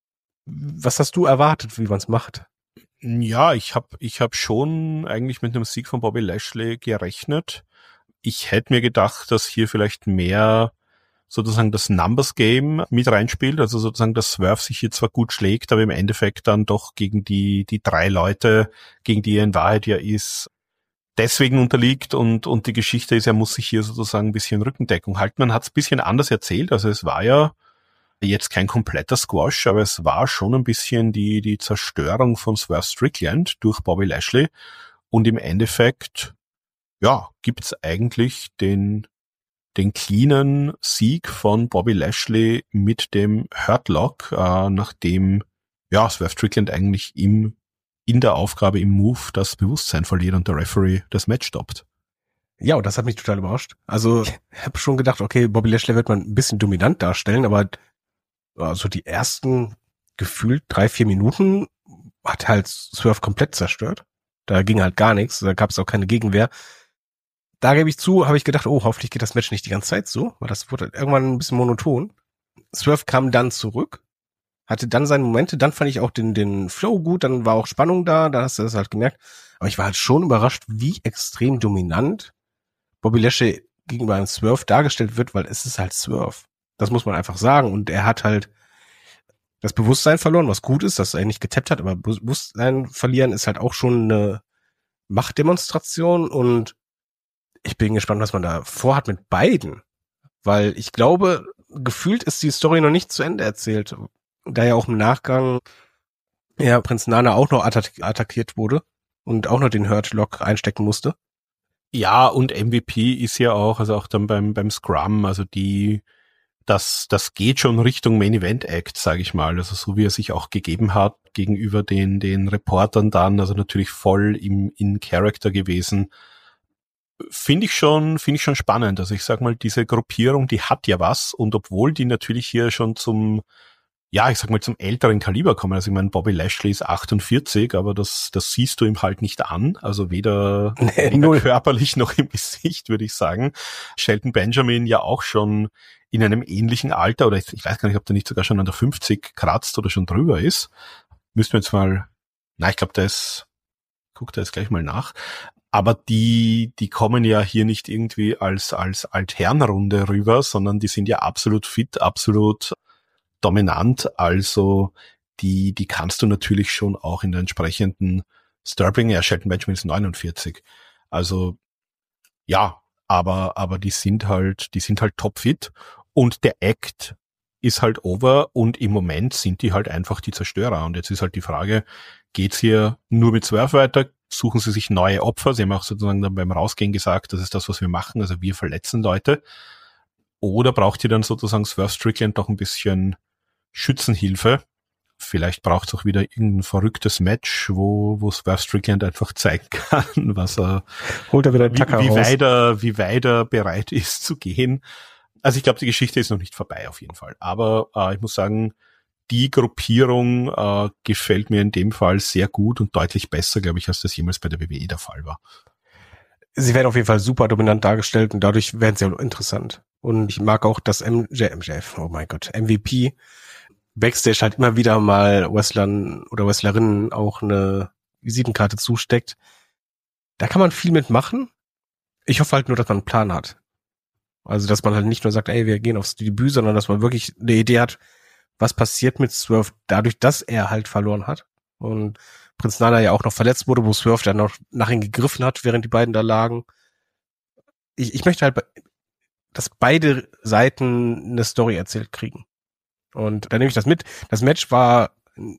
Was hast du erwartet, wie man es macht? Ja, ich habe ich hab schon eigentlich mit einem Sieg von Bobby Lashley gerechnet. Ich hätte mir gedacht, dass hier vielleicht mehr sozusagen das Numbers Game mit reinspielt, also sozusagen, dass Swerve sich hier zwar gut schlägt, aber im Endeffekt dann doch gegen die die drei Leute, gegen die er in Wahrheit ja ist, deswegen unterliegt und und die Geschichte ist, er muss sich hier sozusagen ein bisschen Rückendeckung halten. Man hat es ein bisschen anders erzählt, also es war ja jetzt kein kompletter Squash, aber es war schon ein bisschen die die Zerstörung von Swerve Strickland durch Bobby Lashley und im Endeffekt, ja, gibt's eigentlich den den cleanen Sieg von Bobby Lashley mit dem Hurtlock, äh, nachdem ja Swerve Strickland eigentlich im in der Aufgabe im Move das Bewusstsein verliert und der Referee das Match stoppt. Ja, und das hat mich total überrascht. Also ich habe schon gedacht, okay, Bobby Lashley wird man ein bisschen dominant darstellen, aber also die ersten gefühlt drei, vier Minuten hat halt Swerve komplett zerstört. Da ging halt gar nichts, da gab es auch keine Gegenwehr. Da gebe ich zu, habe ich gedacht, oh, hoffentlich geht das Match nicht die ganze Zeit so, weil das wurde irgendwann ein bisschen monoton. Swerve kam dann zurück, hatte dann seine Momente, dann fand ich auch den den Flow gut, dann war auch Spannung da, da hast du das halt gemerkt. Aber ich war halt schon überrascht, wie extrem dominant Bobby Lashley gegenüber einem Swerve dargestellt wird, weil es ist halt Swerve. Das muss man einfach sagen. Und er hat halt das Bewusstsein verloren, was gut ist, dass er nicht getappt hat, aber Bewusstsein verlieren ist halt auch schon eine Machtdemonstration und ich bin gespannt, was man da vorhat mit beiden. Weil ich glaube, gefühlt ist die Story noch nicht zu Ende erzählt. Da ja auch im Nachgang ja Prinz Nana auch noch attack- attackiert wurde und auch noch den Hurt Lock einstecken musste. Ja, und M V P ist ja auch, also auch dann beim beim Scrum, also die, das das geht schon Richtung Main Event Act, sage ich mal, also so wie er sich auch gegeben hat gegenüber den den Reportern dann, also natürlich voll im in Character gewesen. Finde ich schon, finde ich schon spannend. Also ich sag mal, diese Gruppierung, die hat ja was und obwohl die natürlich hier schon zum, ja, ich sag mal zum älteren Kaliber kommen. Also ich meine, Bobby Lashley ist achtundvierzig, aber das das siehst du ihm halt nicht an. Also weder, Nee, weder null. körperlich noch im Gesicht, würde ich sagen. Shelton Benjamin ja auch schon in einem ähnlichen Alter oder ich, ich weiß gar nicht, ob der nicht sogar schon an der fünfzig kratzt oder schon drüber ist. Müssten wir jetzt mal, na, ich glaube, der ist, guck da jetzt gleich mal nach. Aber die, die kommen ja hier nicht irgendwie als, als Altherrenrunde rüber, sondern die sind ja absolut fit, absolut dominant. Also, die, die kannst du natürlich schon auch in der entsprechenden Sterling, ja, Shelton Benjamin ist neunundvierzig. Also, ja, aber, aber die sind halt, die sind halt topfit und der Act ist halt over und im Moment sind die halt einfach die Zerstörer. Und jetzt ist halt die Frage, geht's hier nur mit Swerve weiter? Suchen sie sich neue Opfer? Sie haben auch sozusagen dann beim Rausgehen gesagt, das ist das, was wir machen, also wir verletzen Leute. Oder braucht ihr dann sozusagen Swerve Strickland doch ein bisschen Schützenhilfe? Vielleicht braucht es auch wieder irgendein verrücktes Match, wo, wo Swerve Strickland einfach zeigen kann, was er, Holt er wieder wie, Tucker wie raus. weit er, wie weit er bereit ist zu gehen. Also ich glaube, die Geschichte ist noch nicht vorbei auf jeden Fall. Aber äh, ich muss sagen, die Gruppierung äh, gefällt mir in dem Fall sehr gut und deutlich besser, glaube ich, als das jemals bei der W W E der Fall war. Sie werden auf jeden Fall super dominant dargestellt und dadurch werden sie auch interessant. Und ich mag auch, dass M J, M J F, oh mein Gott, M V P Backstage halt immer wieder mal Wrestlern oder Wrestlerinnen auch eine Visitenkarte zusteckt. Da kann man viel mitmachen. Ich hoffe halt nur, dass man einen Plan hat. Also, dass man halt nicht nur sagt, ey, wir gehen aufs Debüt, sondern dass man wirklich eine Idee hat, was passiert mit Swerve dadurch, dass er halt verloren hat. Und Prinz Nana ja auch noch verletzt wurde, wo Swerve dann noch nach ihm gegriffen hat, während die beiden da lagen. Ich, ich möchte halt, dass beide Seiten eine Story erzählt kriegen. Und da nehme ich das mit. Das Match war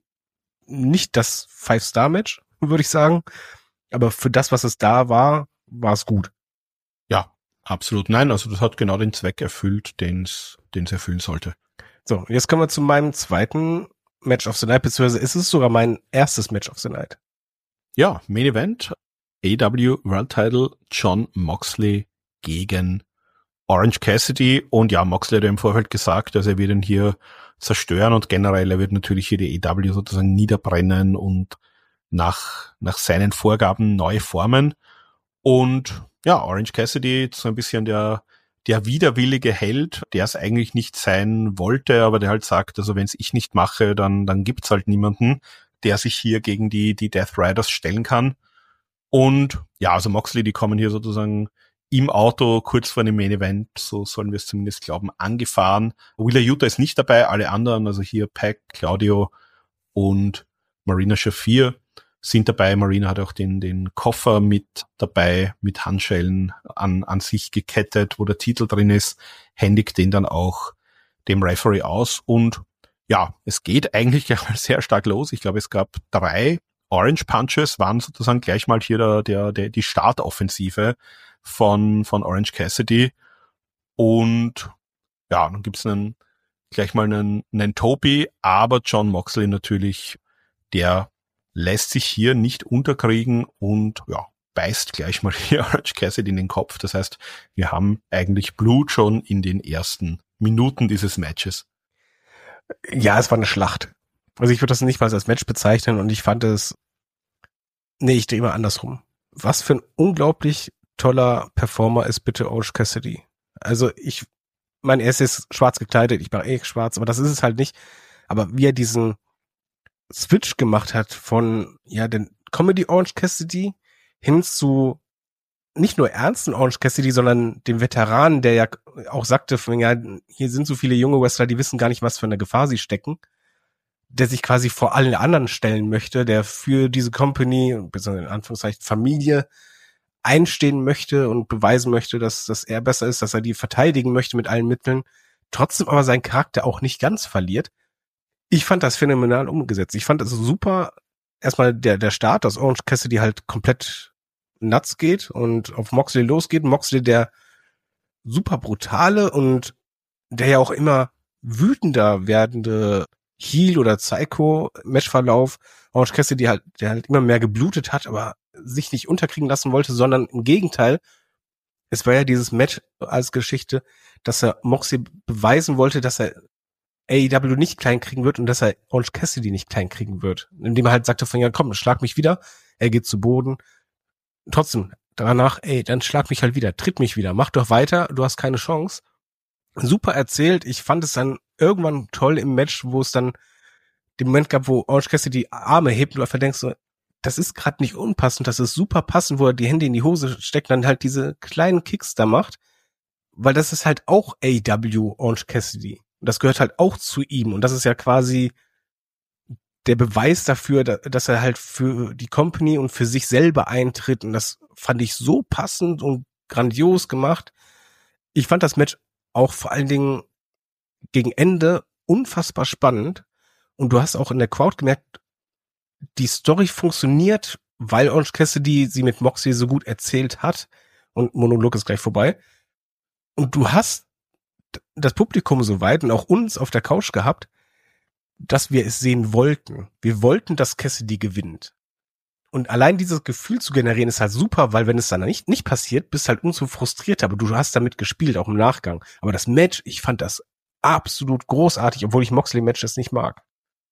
nicht das Five-Star-Match, würde ich sagen. Aber für das, was es da war, war es gut. Ja, absolut. Nein, also das hat genau den Zweck erfüllt, den es den es erfüllen sollte. So, jetzt kommen wir zu meinem zweiten Match of the Night, beziehungsweise ist es sogar mein erstes Match of the Night. Ja, Main Event, A E W World Title, Jon Moxley gegen Orange Cassidy. Und ja, Moxley hat ja im Vorfeld gesagt, dass er wird ihn hier zerstören und generell, er wird natürlich hier die A E W sozusagen niederbrennen und nach, nach seinen Vorgaben neu formen. Und ja, Orange Cassidy, so ein bisschen der, der widerwillige Held, der es eigentlich nicht sein wollte, aber der halt sagt, also wenn es ich nicht mache, dann, dann gibt's halt niemanden, der sich hier gegen die, die Death Riders stellen kann. Und ja, also Moxley, die kommen hier sozusagen im Auto kurz vor dem Main Event, so sollen wir es zumindest glauben, angefahren. Wheeler Yuta ist nicht dabei, alle anderen, also hier Pac, Claudio und Marina Shafir sind dabei. Marina hat auch den, den Koffer mit dabei, mit Handschellen an, an sich gekettet, wo der Titel drin ist, händigt den dann auch dem Referee aus. Und ja, es geht eigentlich gleich mal sehr stark los. Ich glaube, es gab drei Orange Punches, waren sozusagen gleich mal hier der, der, der die Startoffensive von, von Orange Cassidy. Und ja, dann gibt's einen, gleich mal einen, einen Topi, aber Jon Moxley natürlich, der lässt sich hier nicht unterkriegen und ja, beißt gleich mal hier Orange Cassidy in den Kopf. Das heißt, wir haben eigentlich Blut schon in den ersten Minuten dieses Matches. Ja, es war eine Schlacht. Also ich würde das nicht mal als Match bezeichnen und ich fand es, nee, ich drehe mal andersrum. Was für ein unglaublich toller Performer ist bitte Orange Cassidy. Also ich, mein, er ist jetzt schwarz gekleidet, ich bin eh schwarz, aber das ist es halt nicht. Aber wie er diesen Switch gemacht hat von, ja, den Comedy Orange Cassidy hin zu nicht nur ernsten Orange Cassidy, sondern dem Veteranen, der ja auch sagte, ja, hier sind so viele junge Wrestler, die wissen gar nicht, was für eine Gefahr sie stecken, der sich quasi vor allen anderen stellen möchte, der für diese Company, besonders in Anführungszeichen Familie, einstehen möchte und beweisen möchte, dass, dass er besser ist, dass er die verteidigen möchte mit allen Mitteln, trotzdem aber seinen Charakter auch nicht ganz verliert. Ich fand das phänomenal umgesetzt. Ich fand es super, erstmal der, der Start, dass Orange Cassidy halt komplett nuts geht und auf Moxley losgeht. Moxley, der super brutale und der ja auch immer wütender werdende Heel oder Psycho-Matchverlauf. Orange Cassidy halt, der halt immer mehr geblutet hat, aber sich nicht unterkriegen lassen wollte, sondern im Gegenteil, es war ja dieses Match als Geschichte, dass er Moxley beweisen wollte, dass er A E W nicht klein kriegen wird und dass er Orange Cassidy nicht klein kriegen wird. Indem er halt sagte von, ja komm, schlag mich wieder. Er geht zu Boden. Trotzdem, danach, ey, dann schlag mich halt wieder, tritt mich wieder, mach doch weiter, du hast keine Chance. Super erzählt. Ich fand es dann irgendwann toll im Match, wo es dann den Moment gab, wo Orange Cassidy die Arme hebt und du einfach denkst so, das ist gerade nicht unpassend, das ist super passend, wo er die Hände in die Hose steckt und dann halt diese kleinen Kicks da macht, weil das ist halt auch A E W Orange Cassidy. Und das gehört halt auch zu ihm. Und das ist ja quasi der Beweis dafür, dass er halt für die Company und für sich selber eintritt. Und das fand ich so passend und grandios gemacht. Ich fand das Match auch vor allen Dingen gegen Ende unfassbar spannend. Und du hast auch in der Crowd gemerkt, die Story funktioniert, weil Orange Cassidy sie mit Moxley so gut erzählt hat. Und Monolog ist gleich vorbei. Und du hast das Publikum so weit und auch uns auf der Couch gehabt, dass wir es sehen wollten. Wir wollten, dass Cassidy gewinnt. Und allein dieses Gefühl zu generieren ist halt super, weil wenn es dann nicht, nicht passiert, bist halt umso frustriert, aber du hast damit gespielt, auch im Nachgang. Aber das Match, ich fand das absolut großartig, obwohl ich Moxley-Matches nicht mag.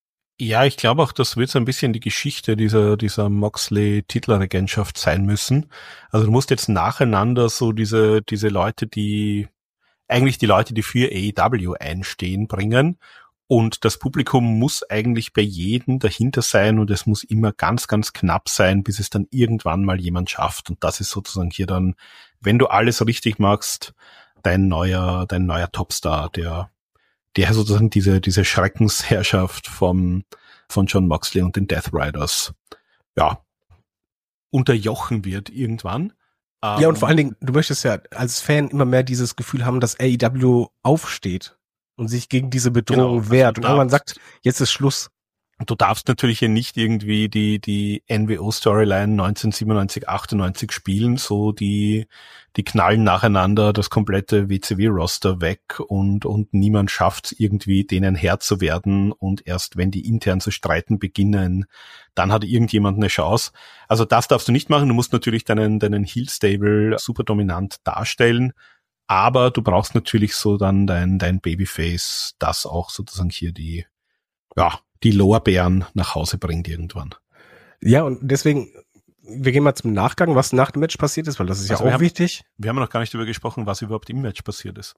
Ja, ich glaube auch, das wird so ein bisschen die Geschichte dieser, dieser Moxley-Titelregentschaft sein müssen. Also du musst jetzt nacheinander so diese, diese Leute, die eigentlich die Leute, die für A E W einstehen, bringen. Und das Publikum muss eigentlich bei jedem dahinter sein und es muss immer ganz, ganz knapp sein, bis es dann irgendwann mal jemand schafft. Und das ist sozusagen hier dann, wenn du alles richtig machst, dein neuer, dein neuer Topstar, der, der sozusagen diese, diese Schreckensherrschaft vom, von Jon Moxley und den Death Riders, ja, unterjochen wird irgendwann. Ja, und vor allen Dingen, du möchtest ja als Fan immer mehr dieses Gefühl haben, dass A E W aufsteht und sich gegen diese Bedrohung genau, wehrt. also Und irgendwann sagt, jetzt ist Schluss. Du darfst natürlich hier nicht irgendwie die, die N W O-Storyline neunzehnhundertsiebenundneunzig, achtundneunzig spielen, so die, die knallen nacheinander das komplette W C W-Roster weg und, und niemand schafft irgendwie, denen Herr zu werden und erst wenn die intern zu streiten beginnen, dann hat irgendjemand eine Chance. Also das darfst du nicht machen. Du musst natürlich deinen, deinen Heel-Stable super dominant darstellen, aber du brauchst natürlich so dann dein, dein Babyface, das auch sozusagen hier die, ja, die Lorbeeren nach Hause bringt irgendwann. Ja, und deswegen, wir gehen mal zum Nachgang, was nach dem Match passiert ist, weil das ist also ja auch haben, wichtig. Wir haben noch gar nicht darüber gesprochen, was überhaupt im Match passiert ist.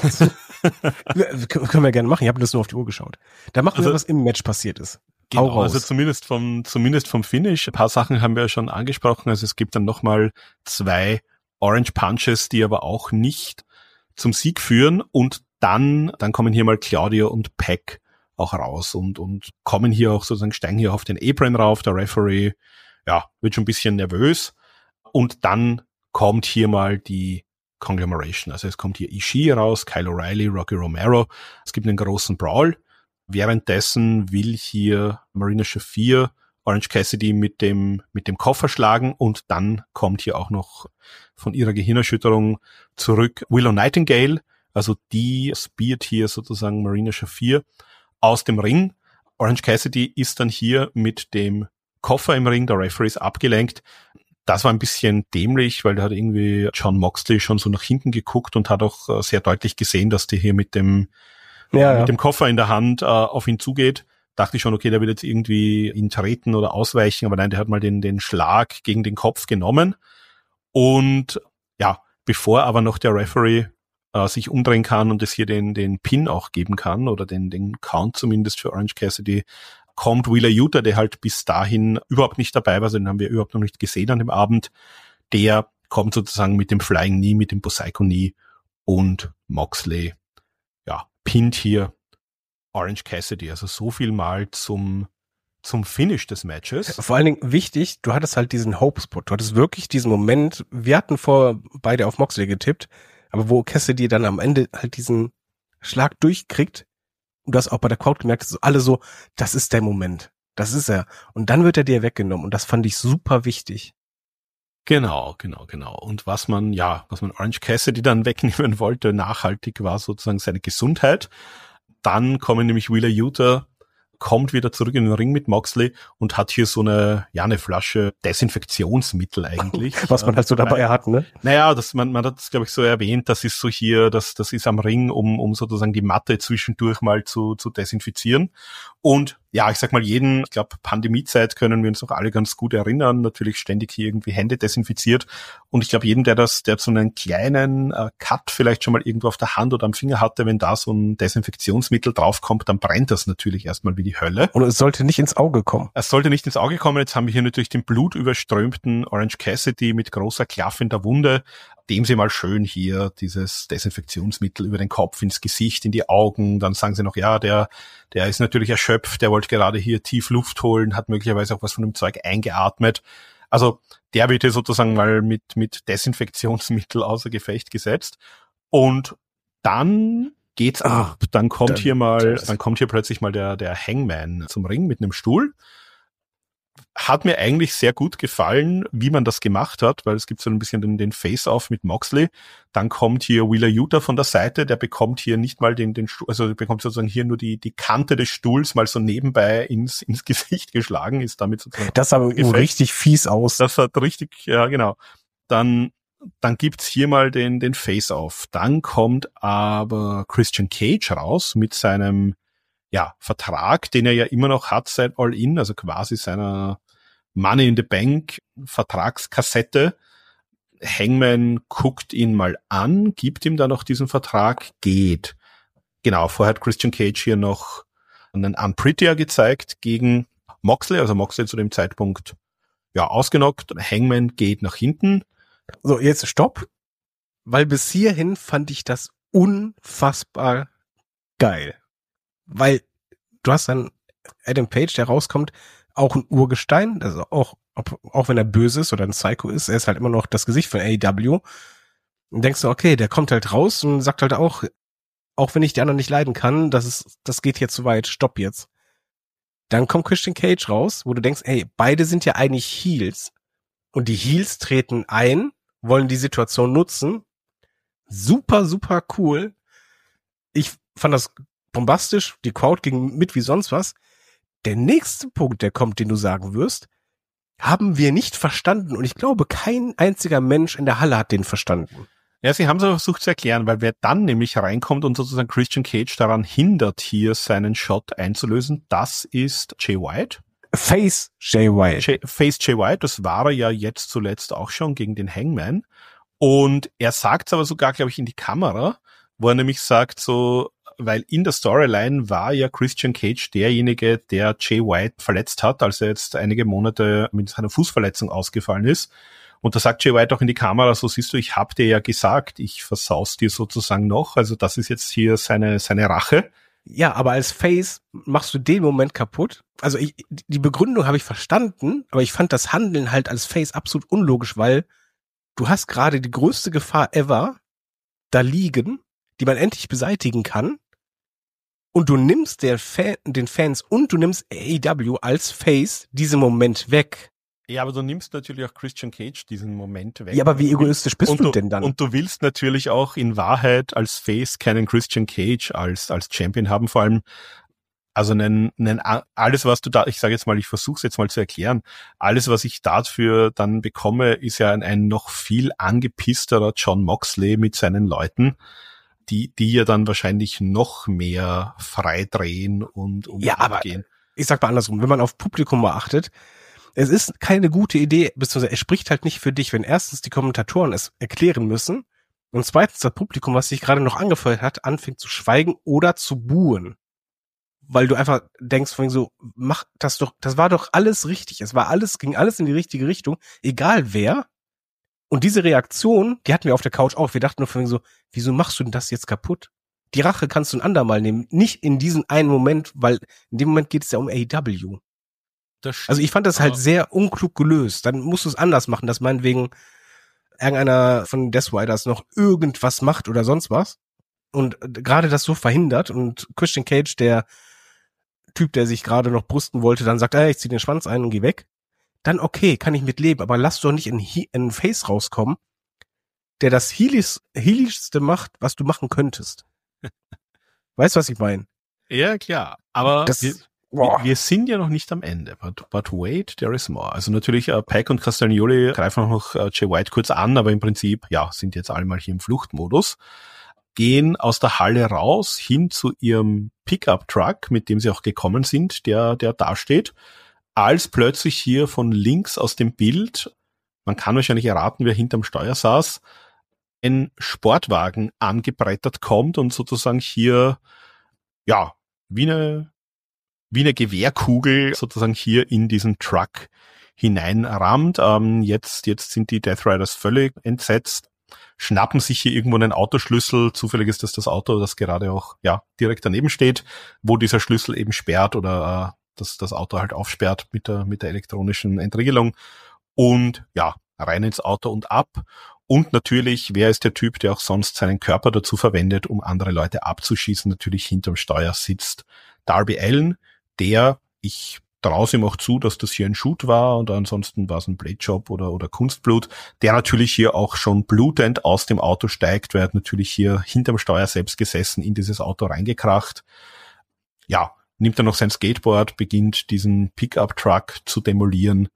Können wir gerne machen, ich habe das nur auf die Uhr geschaut. Da machen also, wir, was im Match passiert ist. Genau, also zumindest vom, zumindest vom Finish. Ein paar Sachen haben wir ja schon angesprochen. Also es gibt dann nochmal zwei Orange Punches, die aber auch nicht zum Sieg führen. Und dann, dann kommen hier mal Claudio und Pac auch raus und, und kommen hier auch sozusagen, steigen hier auf den Apron rauf. Der Referee, ja, wird schon ein bisschen nervös. Und dann kommt hier mal die Conglomeration. Also es kommt hier Ishii raus, Kyle O'Reilly, Rocky Romero. Es gibt einen großen Brawl. Währenddessen will hier Marina Shafir Orange Cassidy mit dem, mit dem Koffer schlagen und dann kommt hier auch noch von ihrer Gehirnerschütterung zurück Willow Nightingale. Also die speart hier sozusagen Marina Shafir aus dem Ring. Orange Cassidy ist dann hier mit dem Koffer im Ring, der Referee ist abgelenkt. Das war ein bisschen dämlich, weil da hat irgendwie Jon Moxley schon so nach hinten geguckt und hat auch äh, sehr deutlich gesehen, dass der hier mit dem, ja, äh, mit ja. dem Koffer in der Hand äh, auf ihn zugeht. Dachte ich schon, okay, der wird jetzt irgendwie ihn treten oder ausweichen, aber nein, der hat mal den, den Schlag gegen den Kopf genommen. Und ja, bevor aber noch der Referee äh, sich umdrehen kann und es hier den, den Pin auch geben kann oder den, den Count zumindest für Orange Cassidy, kommt Wheeler Yuta, der halt bis dahin überhaupt nicht dabei war, also den haben wir überhaupt noch nicht gesehen an dem Abend. Der kommt sozusagen mit dem Flying Knee, mit dem Busaiku Knee und Moxley, ja, pinnt hier Orange Cassidy. Also so viel mal zum, zum Finish des Matches. Vor allen Dingen wichtig, du hattest halt diesen Hope-Spot, du hattest wirklich diesen Moment, wir hatten vor beide auf Moxley getippt, aber wo Cassidy dann am Ende halt diesen Schlag durchkriegt, und du hast auch bei der Crowd gemerkt, so alle so, das ist der Moment. Das ist er. Und dann wird er dir weggenommen. Und das fand ich super wichtig. Genau, genau, genau. Und was man, ja, was man Orange Cassidy dann wegnehmen wollte, nachhaltig, war sozusagen seine Gesundheit. Dann kommen nämlich Wheeler Yuta, kommt wieder zurück in den Ring mit Moxley und hat hier so eine, ja, eine Flasche Desinfektionsmittel eigentlich. Was man halt so dabei hat, ne? Naja, das, man, man hat es, glaube ich, so erwähnt, das ist so hier, das, das ist am Ring, um, um sozusagen die Matte zwischendurch mal zu, zu desinfizieren. Und ja, ich sag mal, jeden, ich glaube, Pandemiezeit können wir uns auch alle ganz gut erinnern, natürlich ständig hier irgendwie Hände desinfiziert. Und ich glaube, jeden, der das, der so einen kleinen äh, Cut vielleicht schon mal irgendwo auf der Hand oder am Finger hatte, wenn da so ein Desinfektionsmittel draufkommt, dann brennt das natürlich erstmal wie die Hölle. Und es sollte nicht ins Auge kommen. Es sollte nicht ins Auge kommen. Jetzt haben wir hier natürlich den blutüberströmten Orange Cassidy mit großer Klaff in der Wunde, dem sie mal schön hier dieses Desinfektionsmittel über den Kopf, ins Gesicht, in die Augen. Dann sagen sie noch, ja, der, der ist natürlich erschöpft, der wollte gerade hier tief Luft holen, hat möglicherweise auch was von dem Zeug eingeatmet. Also der wird hier sozusagen mal mit, mit Desinfektionsmittel außer Gefecht gesetzt. Und dann geht's ab. Dann kommt dann, hier mal, dann kommt hier plötzlich mal der, der Hangman zum Ring mit einem Stuhl. Hat mir eigentlich sehr gut gefallen, wie man das gemacht hat, weil es gibt so ein bisschen den, den Face-Off mit Moxley. Dann kommt hier Wheeler Yuta von der Seite, der bekommt hier nicht mal den, den Stuhl, also bekommt sozusagen hier nur die, die Kante des Stuhls mal so nebenbei ins, ins Gesicht geschlagen, ist damit sozusagen. Das sah richtig fies aus. Das hat richtig, ja, genau. Dann, dann gibt's hier mal den, den Face-Off. Dann kommt aber Christian Cage raus mit seinem, ja, Vertrag, den er ja immer noch hat seit All In, also quasi seiner Money in the Bank Vertragskassette. Hangman guckt ihn mal an, gibt ihm dann noch diesen Vertrag, geht. Genau, vorher hat Christian Cage hier noch einen Unprettier gezeigt gegen Moxley, also Moxley zu dem Zeitpunkt ja ausgenockt. Hangman geht nach hinten. So, jetzt stopp, weil bis hierhin fand ich das unfassbar geil. Weil du hast dann Adam Page, der rauskommt, auch ein Urgestein, also auch, ob, auch wenn er böse ist oder ein Psycho ist, er ist halt immer noch das Gesicht von A E W. Und denkst du, okay, der kommt halt raus und sagt halt auch, auch wenn ich die anderen nicht leiden kann, das ist, das geht hier zu weit, stopp jetzt. Dann kommt Christian Cage raus, wo du denkst, ey, beide sind ja eigentlich Heels. Und die Heels treten ein, wollen die Situation nutzen. Super, super cool. Ich fand das bombastisch, die Crowd ging mit wie sonst was. Der nächste Punkt, der kommt, den du sagen wirst, haben wir nicht verstanden. Und ich glaube, kein einziger Mensch in der Halle hat den verstanden. Ja, sie haben es versucht zu erklären, weil wer dann nämlich reinkommt und sozusagen Christian Cage daran hindert, hier seinen Shot einzulösen, das ist Jay White. Face Jay White. Jay, Face Jay White, das war er ja jetzt zuletzt auch schon gegen den Hangman. Und er sagt es aber sogar, glaube ich, in die Kamera, wo er nämlich sagt so, weil in der Storyline war ja Christian Cage derjenige, der Jay White verletzt hat, als er jetzt einige Monate mit seiner Fußverletzung ausgefallen ist. Und da sagt Jay White auch in die Kamera, so siehst du, ich hab dir ja gesagt, ich versaus dir sozusagen noch. Also das ist jetzt hier seine seine Rache. Ja, aber als Face machst du den Moment kaputt. Also ich, die Begründung habe ich verstanden, aber ich fand das Handeln halt als Face absolut unlogisch, weil du hast gerade die größte Gefahr ever da liegen, die man endlich beseitigen kann. Und du nimmst der Fan, den Fans und du nimmst A E W als Face diesen Moment weg. Ja, aber du nimmst natürlich auch Christian Cage diesen Moment weg. Ja, aber wie egoistisch bist und du, du denn dann? Und du willst natürlich auch in Wahrheit als Face keinen Christian Cage als als Champion haben. Vor allem Also nen, nen, alles, was du da, ich sage jetzt mal, ich versuche es jetzt mal zu erklären, alles, was ich dafür dann bekomme, ist ja ein, ein noch viel angepissterer John Moxley mit seinen Leuten, die die ja dann wahrscheinlich noch mehr freidrehen und, und ja, aber gehen. Ich sag mal andersrum, wenn man auf Publikum mal achtet, es ist keine gute Idee, beziehungsweise es spricht halt nicht für dich, wenn erstens die Kommentatoren es erklären müssen und zweitens das Publikum, was sich gerade noch angefeuert hat, anfängt zu schweigen oder zu buhen. Weil du einfach denkst, von so, mach das doch, das war doch alles richtig. Es war alles, ging alles in die richtige Richtung, egal wer. Und diese Reaktion, die hatten wir auf der Couch auch. Wir dachten nur von so, wieso machst du denn das jetzt kaputt? Die Rache kannst du ein andermal nehmen. Nicht in diesen einen Moment, weil in dem Moment geht es ja um A E W. Also ich fand das halt sehr unklug gelöst. Dann musst du es anders machen, dass meinetwegen irgendeiner von Death Riders noch irgendwas macht oder sonst was. Und gerade das so verhindert und Christian Cage, der Typ, der sich gerade noch brüsten wollte, dann sagt, ah, ich zieh den Schwanz ein und geh weg, dann okay, kann ich mit leben, aber lass doch nicht in einen Face rauskommen, der das Healis, Healigste macht, was du machen könntest. Weißt du, was ich meine? Ja, klar, aber das, wir, wir, wir sind ja noch nicht am Ende, but, but wait, there is more. Also natürlich, äh, Pac und Castagnoli greifen auch noch äh, Jay White kurz an, aber im Prinzip, ja, sind jetzt alle mal hier im Fluchtmodus. Gehen aus der Halle raus, hin zu ihrem Pickup-Truck, mit dem sie auch gekommen sind, der der da steht, als plötzlich hier von links aus dem Bild, man kann wahrscheinlich erraten, wer hinterm Steuer saß, ein Sportwagen angebrettert kommt und sozusagen hier, ja, wie eine, wie eine Gewehrkugel sozusagen hier in diesen Truck hineinrammt. Ähm, jetzt, jetzt sind die Death Riders völlig entsetzt, schnappen sich hier irgendwo einen Autoschlüssel, zufällig ist das das Auto, das gerade auch ja direkt daneben steht, wo dieser Schlüssel eben sperrt oder äh, das das Auto halt aufsperrt mit der mit der elektronischen Entriegelung und ja, rein ins Auto und ab. Und natürlich, wer ist der Typ, der auch sonst seinen Körper dazu verwendet, um andere Leute abzuschießen? Natürlich hinterm Steuer sitzt Darby Allin, der, ich traue ihm auch zu, dass das hier ein Shoot war und ansonsten war es ein Bladejob oder oder Kunstblut, der natürlich hier auch schon blutend aus dem Auto steigt, der hat natürlich hier hinterm Steuer selbst gesessen, in dieses Auto reingekracht. Ja, nimmt dann noch sein Skateboard, beginnt diesen Pickup-Truck zu demolieren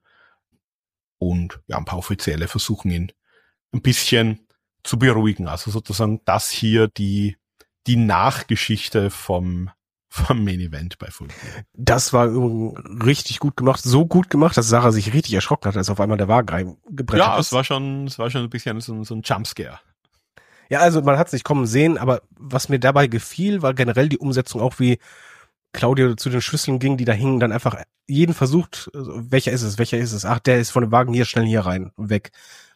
und ja, ein paar Offizielle versuchen ihn ein bisschen zu beruhigen. Also sozusagen das hier die die Nachgeschichte vom vom Main Event bei Full Gear. Das war richtig gut gemacht, so gut gemacht, dass Sarah sich richtig erschrocken hat, als auf einmal der Wagen reingebrettert ist. Ja, es war schon, es war schon ein bisschen so, so ein Jumpscare. Ja, also man hat es nicht kommen sehen, aber was mir dabei gefiel, war generell die Umsetzung auch, wie Claudia zu den Schlüsseln ging, die da hingen, dann einfach jeden versucht, welcher ist es, welcher ist es, ach, der ist von dem Wagen hier, schnell hier rein und weg.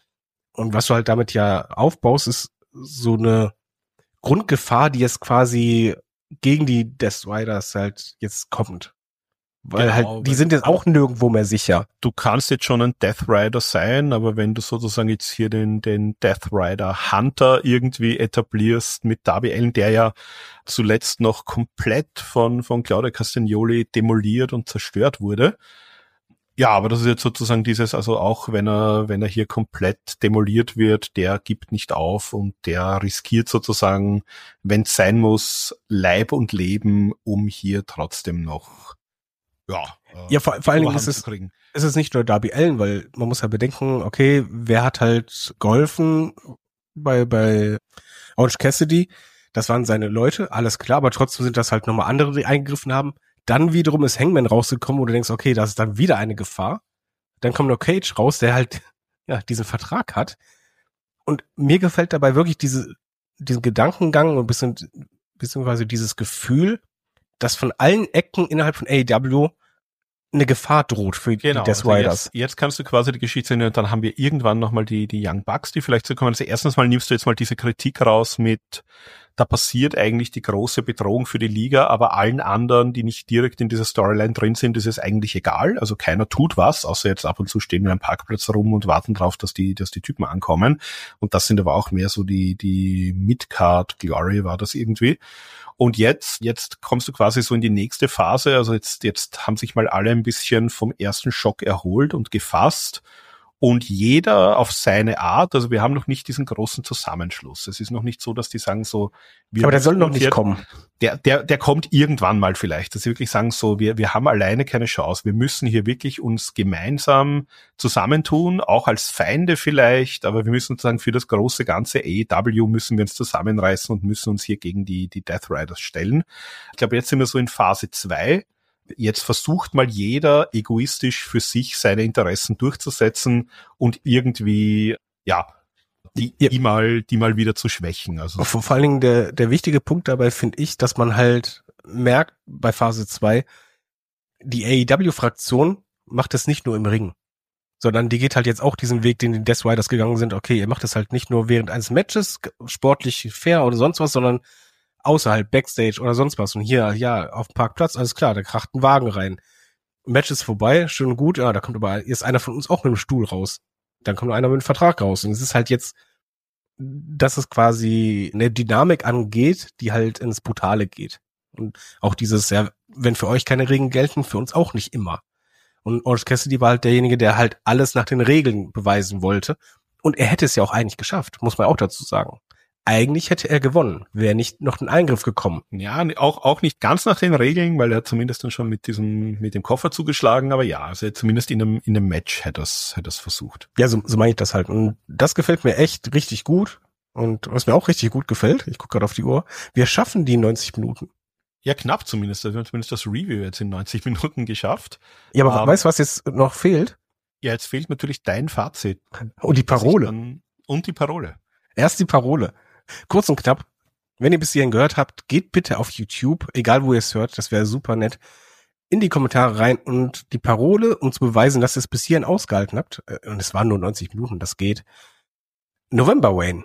Und was du halt damit ja aufbaust, ist so eine Grundgefahr, die jetzt quasi gegen die Death Riders halt jetzt kommt. Weil genau, halt, die sind jetzt auch nirgendwo mehr sicher. Du kannst jetzt schon ein Death Rider sein, aber wenn du sozusagen jetzt hier den, den Death Rider Hunter irgendwie etablierst mit Darby Allin, der ja zuletzt noch komplett von, von Claudia Castagnoli demoliert und zerstört wurde. Ja, aber das ist jetzt sozusagen dieses, also auch wenn er, wenn er hier komplett demoliert wird, der gibt nicht auf und der riskiert sozusagen, wenn es sein muss, Leib und Leben, um hier trotzdem noch, ja. Äh, ja, vor, vor allen Dingen ist es, ist es nicht nur Darby Allin, weil man muss ja bedenken, okay, wer hat halt geholfen bei, bei Orange Cassidy? Das waren seine Leute, alles klar, aber trotzdem sind das halt nochmal andere, die eingegriffen haben. Dann wiederum ist Hangman rausgekommen, wo du denkst, okay, das ist dann wieder eine Gefahr. Dann kommt noch Cage raus, der halt ja diesen Vertrag hat. Und mir gefällt dabei wirklich diese diesen Gedankengang und bisschen beziehungsweise dieses Gefühl, dass von allen Ecken innerhalb von A E W eine Gefahr droht für genau, die Death also Riders. Jetzt, jetzt kannst du quasi die Geschichte sehen und dann haben wir irgendwann nochmal die die Young Bucks, die vielleicht so kommen. Also erstens mal nimmst du jetzt mal diese Kritik raus mit, da passiert eigentlich die große Bedrohung für die Liga, aber allen anderen, die nicht direkt in dieser Storyline drin sind, ist es eigentlich egal. Also keiner tut was, außer jetzt ab und zu stehen wir am Parkplatz rum und warten drauf, dass die, dass die Typen ankommen. Und das sind aber auch mehr so die, die Mid-Card Glory war das irgendwie. Und jetzt, jetzt kommst du quasi so in die nächste Phase. Also jetzt, jetzt haben sich mal alle ein bisschen vom ersten Schock erholt und gefasst. und jeder auf seine Art. Also wir haben noch nicht diesen großen Zusammenschluss. Es ist noch nicht so, dass die sagen so, wir aber der soll noch nicht jetzt, kommen. Der, der, der kommt irgendwann mal vielleicht, dass sie wirklich sagen so, wir, wir haben alleine keine Chance. Wir müssen hier wirklich uns gemeinsam zusammentun, auch als Feinde vielleicht, aber wir müssen sozusagen für das große ganze A E W müssen wir uns zusammenreißen und müssen uns hier gegen die, die Death Riders stellen. Ich glaube, jetzt sind wir so in Phase zwei. Jetzt versucht mal jeder egoistisch für sich seine Interessen durchzusetzen und irgendwie, ja, die, die mal, die mal wieder zu schwächen. Also vor, vor allen Dingen der, der wichtige Punkt dabei finde ich, dass man halt merkt bei Phase zwei, die A E W-Fraktion macht es nicht nur im Ring, sondern die geht halt jetzt auch diesen Weg, den die Death Riders gegangen sind. Okay, ihr macht es halt nicht nur während eines Matches, sportlich fair oder sonst was, sondern außerhalb, Backstage oder sonst was. Und hier, ja, auf dem Parkplatz, alles klar, da kracht ein Wagen rein. Match ist vorbei, schön und gut, ja, da kommt aber jetzt einer von uns auch mit dem Stuhl raus. Dann kommt einer mit dem Vertrag raus. Und es ist halt jetzt, dass es quasi eine Dynamik angeht, die halt ins Brutale geht. Und auch dieses, ja, wenn für euch keine Regeln gelten, für uns auch nicht immer. Und Orange Cassidy war halt derjenige, der halt alles nach den Regeln beweisen wollte. Und er hätte es ja auch eigentlich geschafft, muss man auch dazu sagen. Eigentlich hätte er gewonnen, wäre nicht noch ein Eingriff gekommen. Ja, auch auch nicht ganz nach den Regeln, weil er zumindest dann schon mit diesem mit dem Koffer zugeschlagen, aber ja, also zumindest in einem in einem Match hätte es hätte es versucht. Ja, so, so meine ich das halt. Und das gefällt mir echt richtig gut. Und was mir auch richtig gut gefällt, ich gucke gerade auf die Uhr, wir schaffen die neunzig Minuten. Ja, knapp zumindest. Also wir haben zumindest das Review jetzt in neunzig Minuten geschafft. Ja, aber ähm, weißt du, was jetzt noch fehlt? Ja, jetzt fehlt natürlich dein Fazit. Und die Parole. Dann, und die Parole. Erst die Parole. Kurz und knapp, wenn ihr bis hierhin gehört habt, geht bitte auf YouTube, egal wo ihr es hört, das wäre super nett, in die Kommentare rein und die Parole, um zu beweisen, dass ihr es bis hierhin ausgehalten habt, und es waren nur neunzig Minuten, das geht, November Wayne.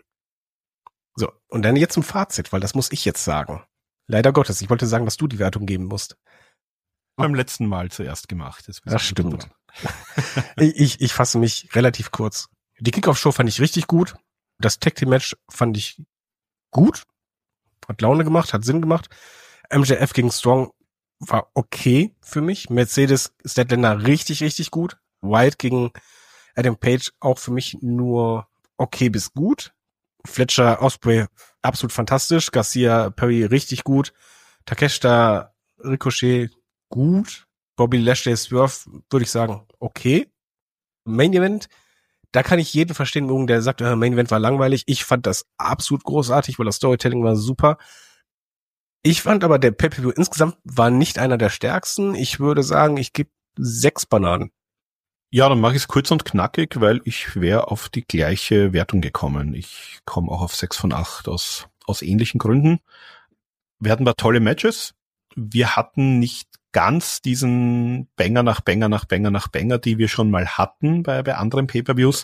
So, und dann jetzt zum Fazit, weil das muss ich jetzt sagen. Leider Gottes, ich wollte sagen, dass du die Wertung geben musst. Beim letzten Mal zuerst gemacht. Das, das stimmt. ich, ich fasse mich relativ kurz. Die Kickoff-Show fand ich richtig gut. Das Tag-Team-Match fand ich gut. Hat Laune gemacht, hat Sinn gemacht. M J F gegen Strong war okay für mich. Mercedes Statlander richtig, richtig gut. White gegen Adam Page auch für mich nur okay bis gut. Fletcher, Ospreay absolut fantastisch. Garcia, Perry richtig gut. Takeshita, Ricochet gut. Bobby Lashley, Swerve würde ich sagen okay. Main Event, da kann ich jeden verstehen, der sagt, äh, Main Event war langweilig. Ich fand das absolut großartig, weil das Storytelling war super. Ich fand aber, der Pay-Per-View insgesamt war nicht einer der stärksten. Ich würde sagen, ich gebe sechs Bananen. Ja, dann mache ich es kurz und knackig, weil ich wäre auf die gleiche Wertung gekommen. Ich komme auch auf sechs von acht aus, aus ähnlichen Gründen. Wir hatten ein paar tolle Matches. Wir hatten nicht ganz diesen Banger nach Banger nach Banger nach Banger, die wir schon mal hatten bei, bei anderen Pay-Per-Views.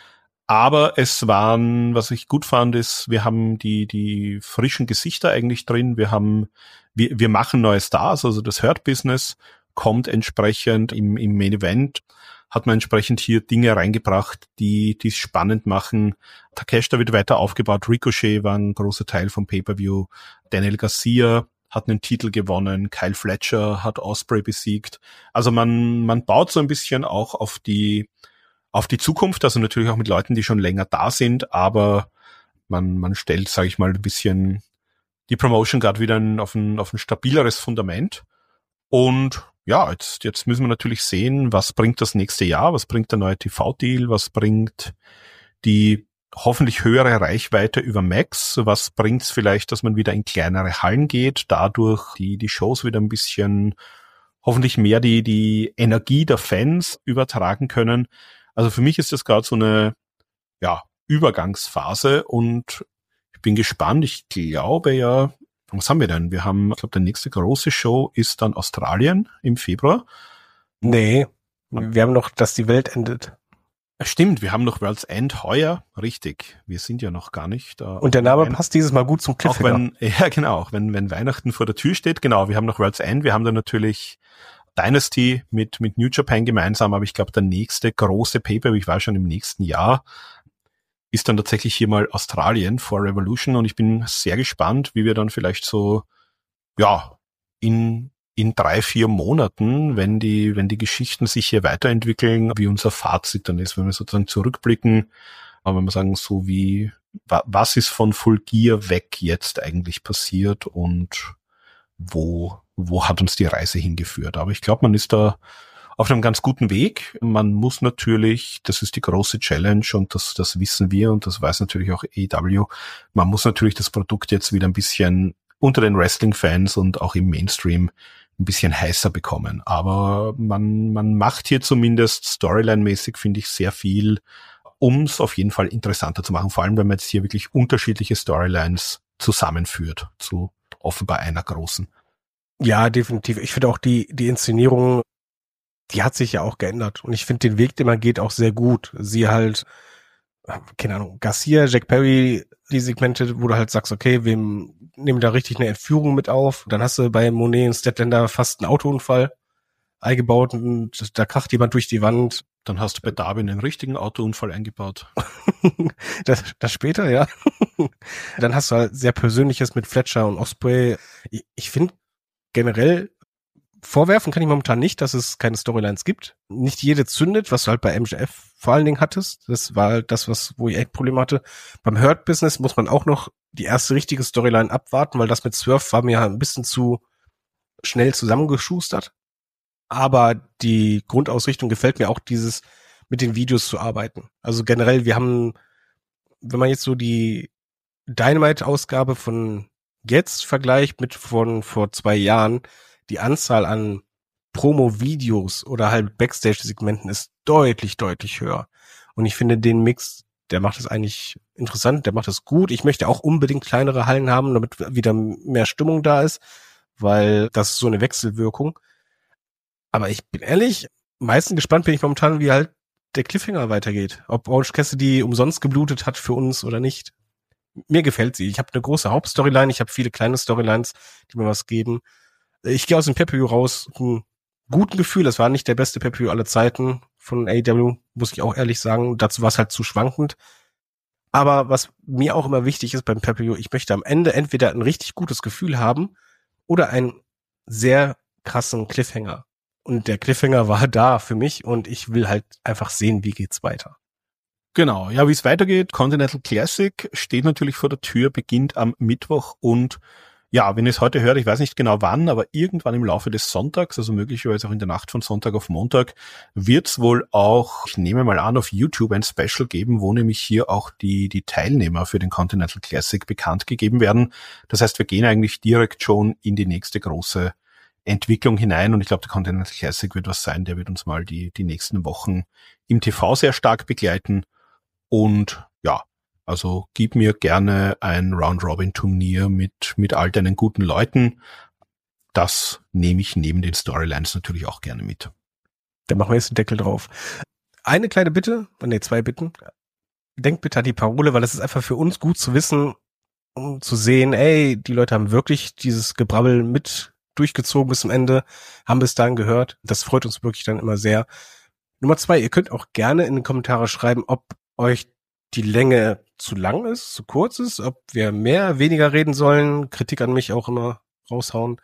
Aber es waren, was ich gut fand, ist, wir haben die, die frischen Gesichter eigentlich drin. Wir haben, wir, wir machen neue Stars, also das Hurt Business kommt entsprechend im, im Main Event, hat man entsprechend hier Dinge reingebracht, die, die es spannend machen. Takeshita wird weiter aufgebaut. Ricochet war ein großer Teil vom Pay-Per-View. Daniel Garcia hat einen Titel gewonnen, Kyle Fletcher hat Ospreay besiegt. Also man man baut so ein bisschen auch auf die auf die Zukunft, also natürlich auch mit Leuten, die schon länger da sind, aber man man stellt, sage ich mal, ein bisschen die Promotion gerade wieder auf ein auf ein stabileres Fundament. Und ja, jetzt jetzt müssen wir natürlich sehen, was bringt das nächste Jahr, was bringt der neue T V-Deal, was bringt die hoffentlich höhere Reichweite über Max. Was bringt's vielleicht, dass man wieder in kleinere Hallen geht, dadurch die die Shows wieder ein bisschen, hoffentlich mehr die die Energie der Fans übertragen können. Also für mich ist das gerade so eine ja Übergangsphase und ich bin gespannt. Ich glaube ja, was haben wir denn? Wir haben, ich glaube, der nächste große Show ist dann Australien im Februar. Nee, wir haben noch, dass die Welt endet. Stimmt, wir haben noch World's End heuer, richtig. Wir sind ja noch gar nicht da. Und der Name passt dieses Mal gut zum Cliffhanger. Auch wenn, ja genau, auch wenn, wenn Weihnachten vor der Tür steht, genau, wir haben noch World's End, wir haben dann natürlich Dynasty mit, mit New Japan gemeinsam, aber ich glaube, der nächste große Pay-Per-View, ich war schon im nächsten Jahr, ist dann tatsächlich hier mal Australien vor Revolution und ich bin sehr gespannt, wie wir dann vielleicht so, ja, in in drei, vier Monaten, wenn die, wenn die Geschichten sich hier weiterentwickeln, wie unser Fazit dann ist, wenn wir sozusagen zurückblicken, aber wenn wir sagen, so wie, was ist von Full Gear weg jetzt eigentlich passiert und wo, wo hat uns die Reise hingeführt? Aber ich glaube, man ist da auf einem ganz guten Weg. Man muss natürlich, das ist die große Challenge und das, das wissen wir und das weiß natürlich auch A E W, man muss natürlich das Produkt jetzt wieder ein bisschen unter den Wrestling-Fans und auch im Mainstream ein bisschen heißer bekommen. Aber man, man macht hier zumindest Storyline-mäßig, finde ich, sehr viel, um es auf jeden Fall interessanter zu machen. Vor allem, wenn man jetzt hier wirklich unterschiedliche Storylines zusammenführt zu offenbar einer großen. Ja, definitiv. Ich finde auch die, die Inszenierung, die hat sich ja auch geändert. Und ich finde den Weg, den man geht, auch sehr gut. Sie halt, keine Ahnung, Garcia, Jack Perry, die Segmente, wo du halt sagst, okay, wir nehmen da richtig eine Entführung mit auf. Dann hast du bei Monet und Statlander fast einen Autounfall eingebaut und da kracht jemand durch die Wand. Dann hast du bei Darby einen richtigen Autounfall eingebaut. das, das später, ja. Dann hast du halt sehr Persönliches mit Fletcher und Ospreay. Ich, ich finde generell, vorwerfen kann ich momentan nicht, dass es keine Storylines gibt. Nicht jede zündet, was du halt bei M J F vor allen Dingen hattest. Das war halt das, was, wo ich echt Probleme hatte. Beim Hurt Business muss man auch noch die erste richtige Storyline abwarten, weil das mit Swerve war mir ein bisschen zu schnell zusammengeschustert. Aber die Grundausrichtung gefällt mir auch, dieses mit den Videos zu arbeiten. Also generell, wir haben, wenn man jetzt so die Dynamite-Ausgabe von jetzt vergleicht mit von vor zwei Jahren, die Anzahl an Promo-Videos oder halt Backstage-Segmenten ist deutlich, deutlich höher. Und ich finde den Mix, der macht es eigentlich interessant, der macht es gut. Ich möchte auch unbedingt kleinere Hallen haben, damit wieder mehr Stimmung da ist, weil das ist so eine Wechselwirkung. Aber ich bin ehrlich, am meisten gespannt bin ich momentan, wie halt der Cliffhanger weitergeht. Ob Orange Cassidy umsonst geblutet hat für uns oder nicht. Mir gefällt sie. Ich habe eine große Hauptstoryline, ich habe viele kleine Storylines, die mir was geben. Ich gehe aus dem Pay-Per-View raus mit einem guten Gefühl. Das war nicht der beste Pay-Per-View aller Zeiten von A E W, muss ich auch ehrlich sagen. Dazu war es halt zu schwankend. Aber was mir auch immer wichtig ist beim Pay-Per-View, ich möchte am Ende entweder ein richtig gutes Gefühl haben oder einen sehr krassen Cliffhanger. Und der Cliffhanger war da für mich und ich will halt einfach sehen, wie geht's weiter. Genau, ja, wie es weitergeht, Continental Classic steht natürlich vor der Tür, beginnt am Mittwoch und ja, wenn ihr es heute hört, ich weiß nicht genau wann, aber irgendwann im Laufe des Sonntags, also möglicherweise auch in der Nacht von Sonntag auf Montag, wird es wohl auch, ich nehme mal an, auf YouTube ein Special geben, wo nämlich hier auch die die Teilnehmer für den Continental Classic bekannt gegeben werden. Das heißt, wir gehen eigentlich direkt schon in die nächste große Entwicklung hinein und ich glaube, der Continental Classic wird was sein, der wird uns mal die die nächsten Wochen im T V sehr stark begleiten und ja, also gib mir gerne ein Round-Robin-Turnier mit mit all deinen guten Leuten. Das nehme ich neben den Storylines natürlich auch gerne mit. Dann machen wir jetzt den Deckel drauf. Eine kleine Bitte, nee, zwei Bitten. Denkt bitte an die Parole, weil es ist einfach für uns gut zu wissen, um zu sehen, ey, die Leute haben wirklich dieses Gebrabbel mit durchgezogen bis zum Ende, haben bis dahin gehört. Das freut uns wirklich dann immer sehr. Nummer zwei, ihr könnt auch gerne in den Kommentare schreiben, ob euch die Länge zu lang ist, zu kurz ist, ob wir mehr, weniger reden sollen. Kritik an mich auch immer raushauen.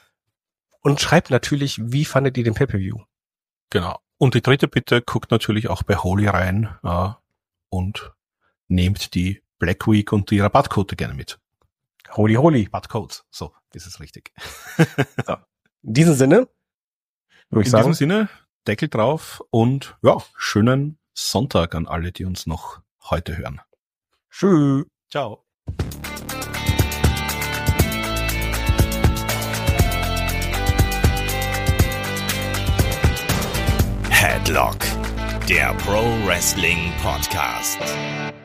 Und schreibt natürlich, wie fandet ihr den Pay-Per-View? Genau. Und die dritte Bitte, guckt natürlich auch bei Holy rein äh, und nehmt die Black Week und die Rabattquote gerne mit. Holy, holy. Rabattcodes, so ist es richtig. So. In diesem Sinne, würde ich In sagen. diesem Sinne, Deckel drauf und ja, schönen Sonntag an alle, die uns noch heute hören. Tschüss. Ciao. Headlock, der Pro Wrestling Podcast.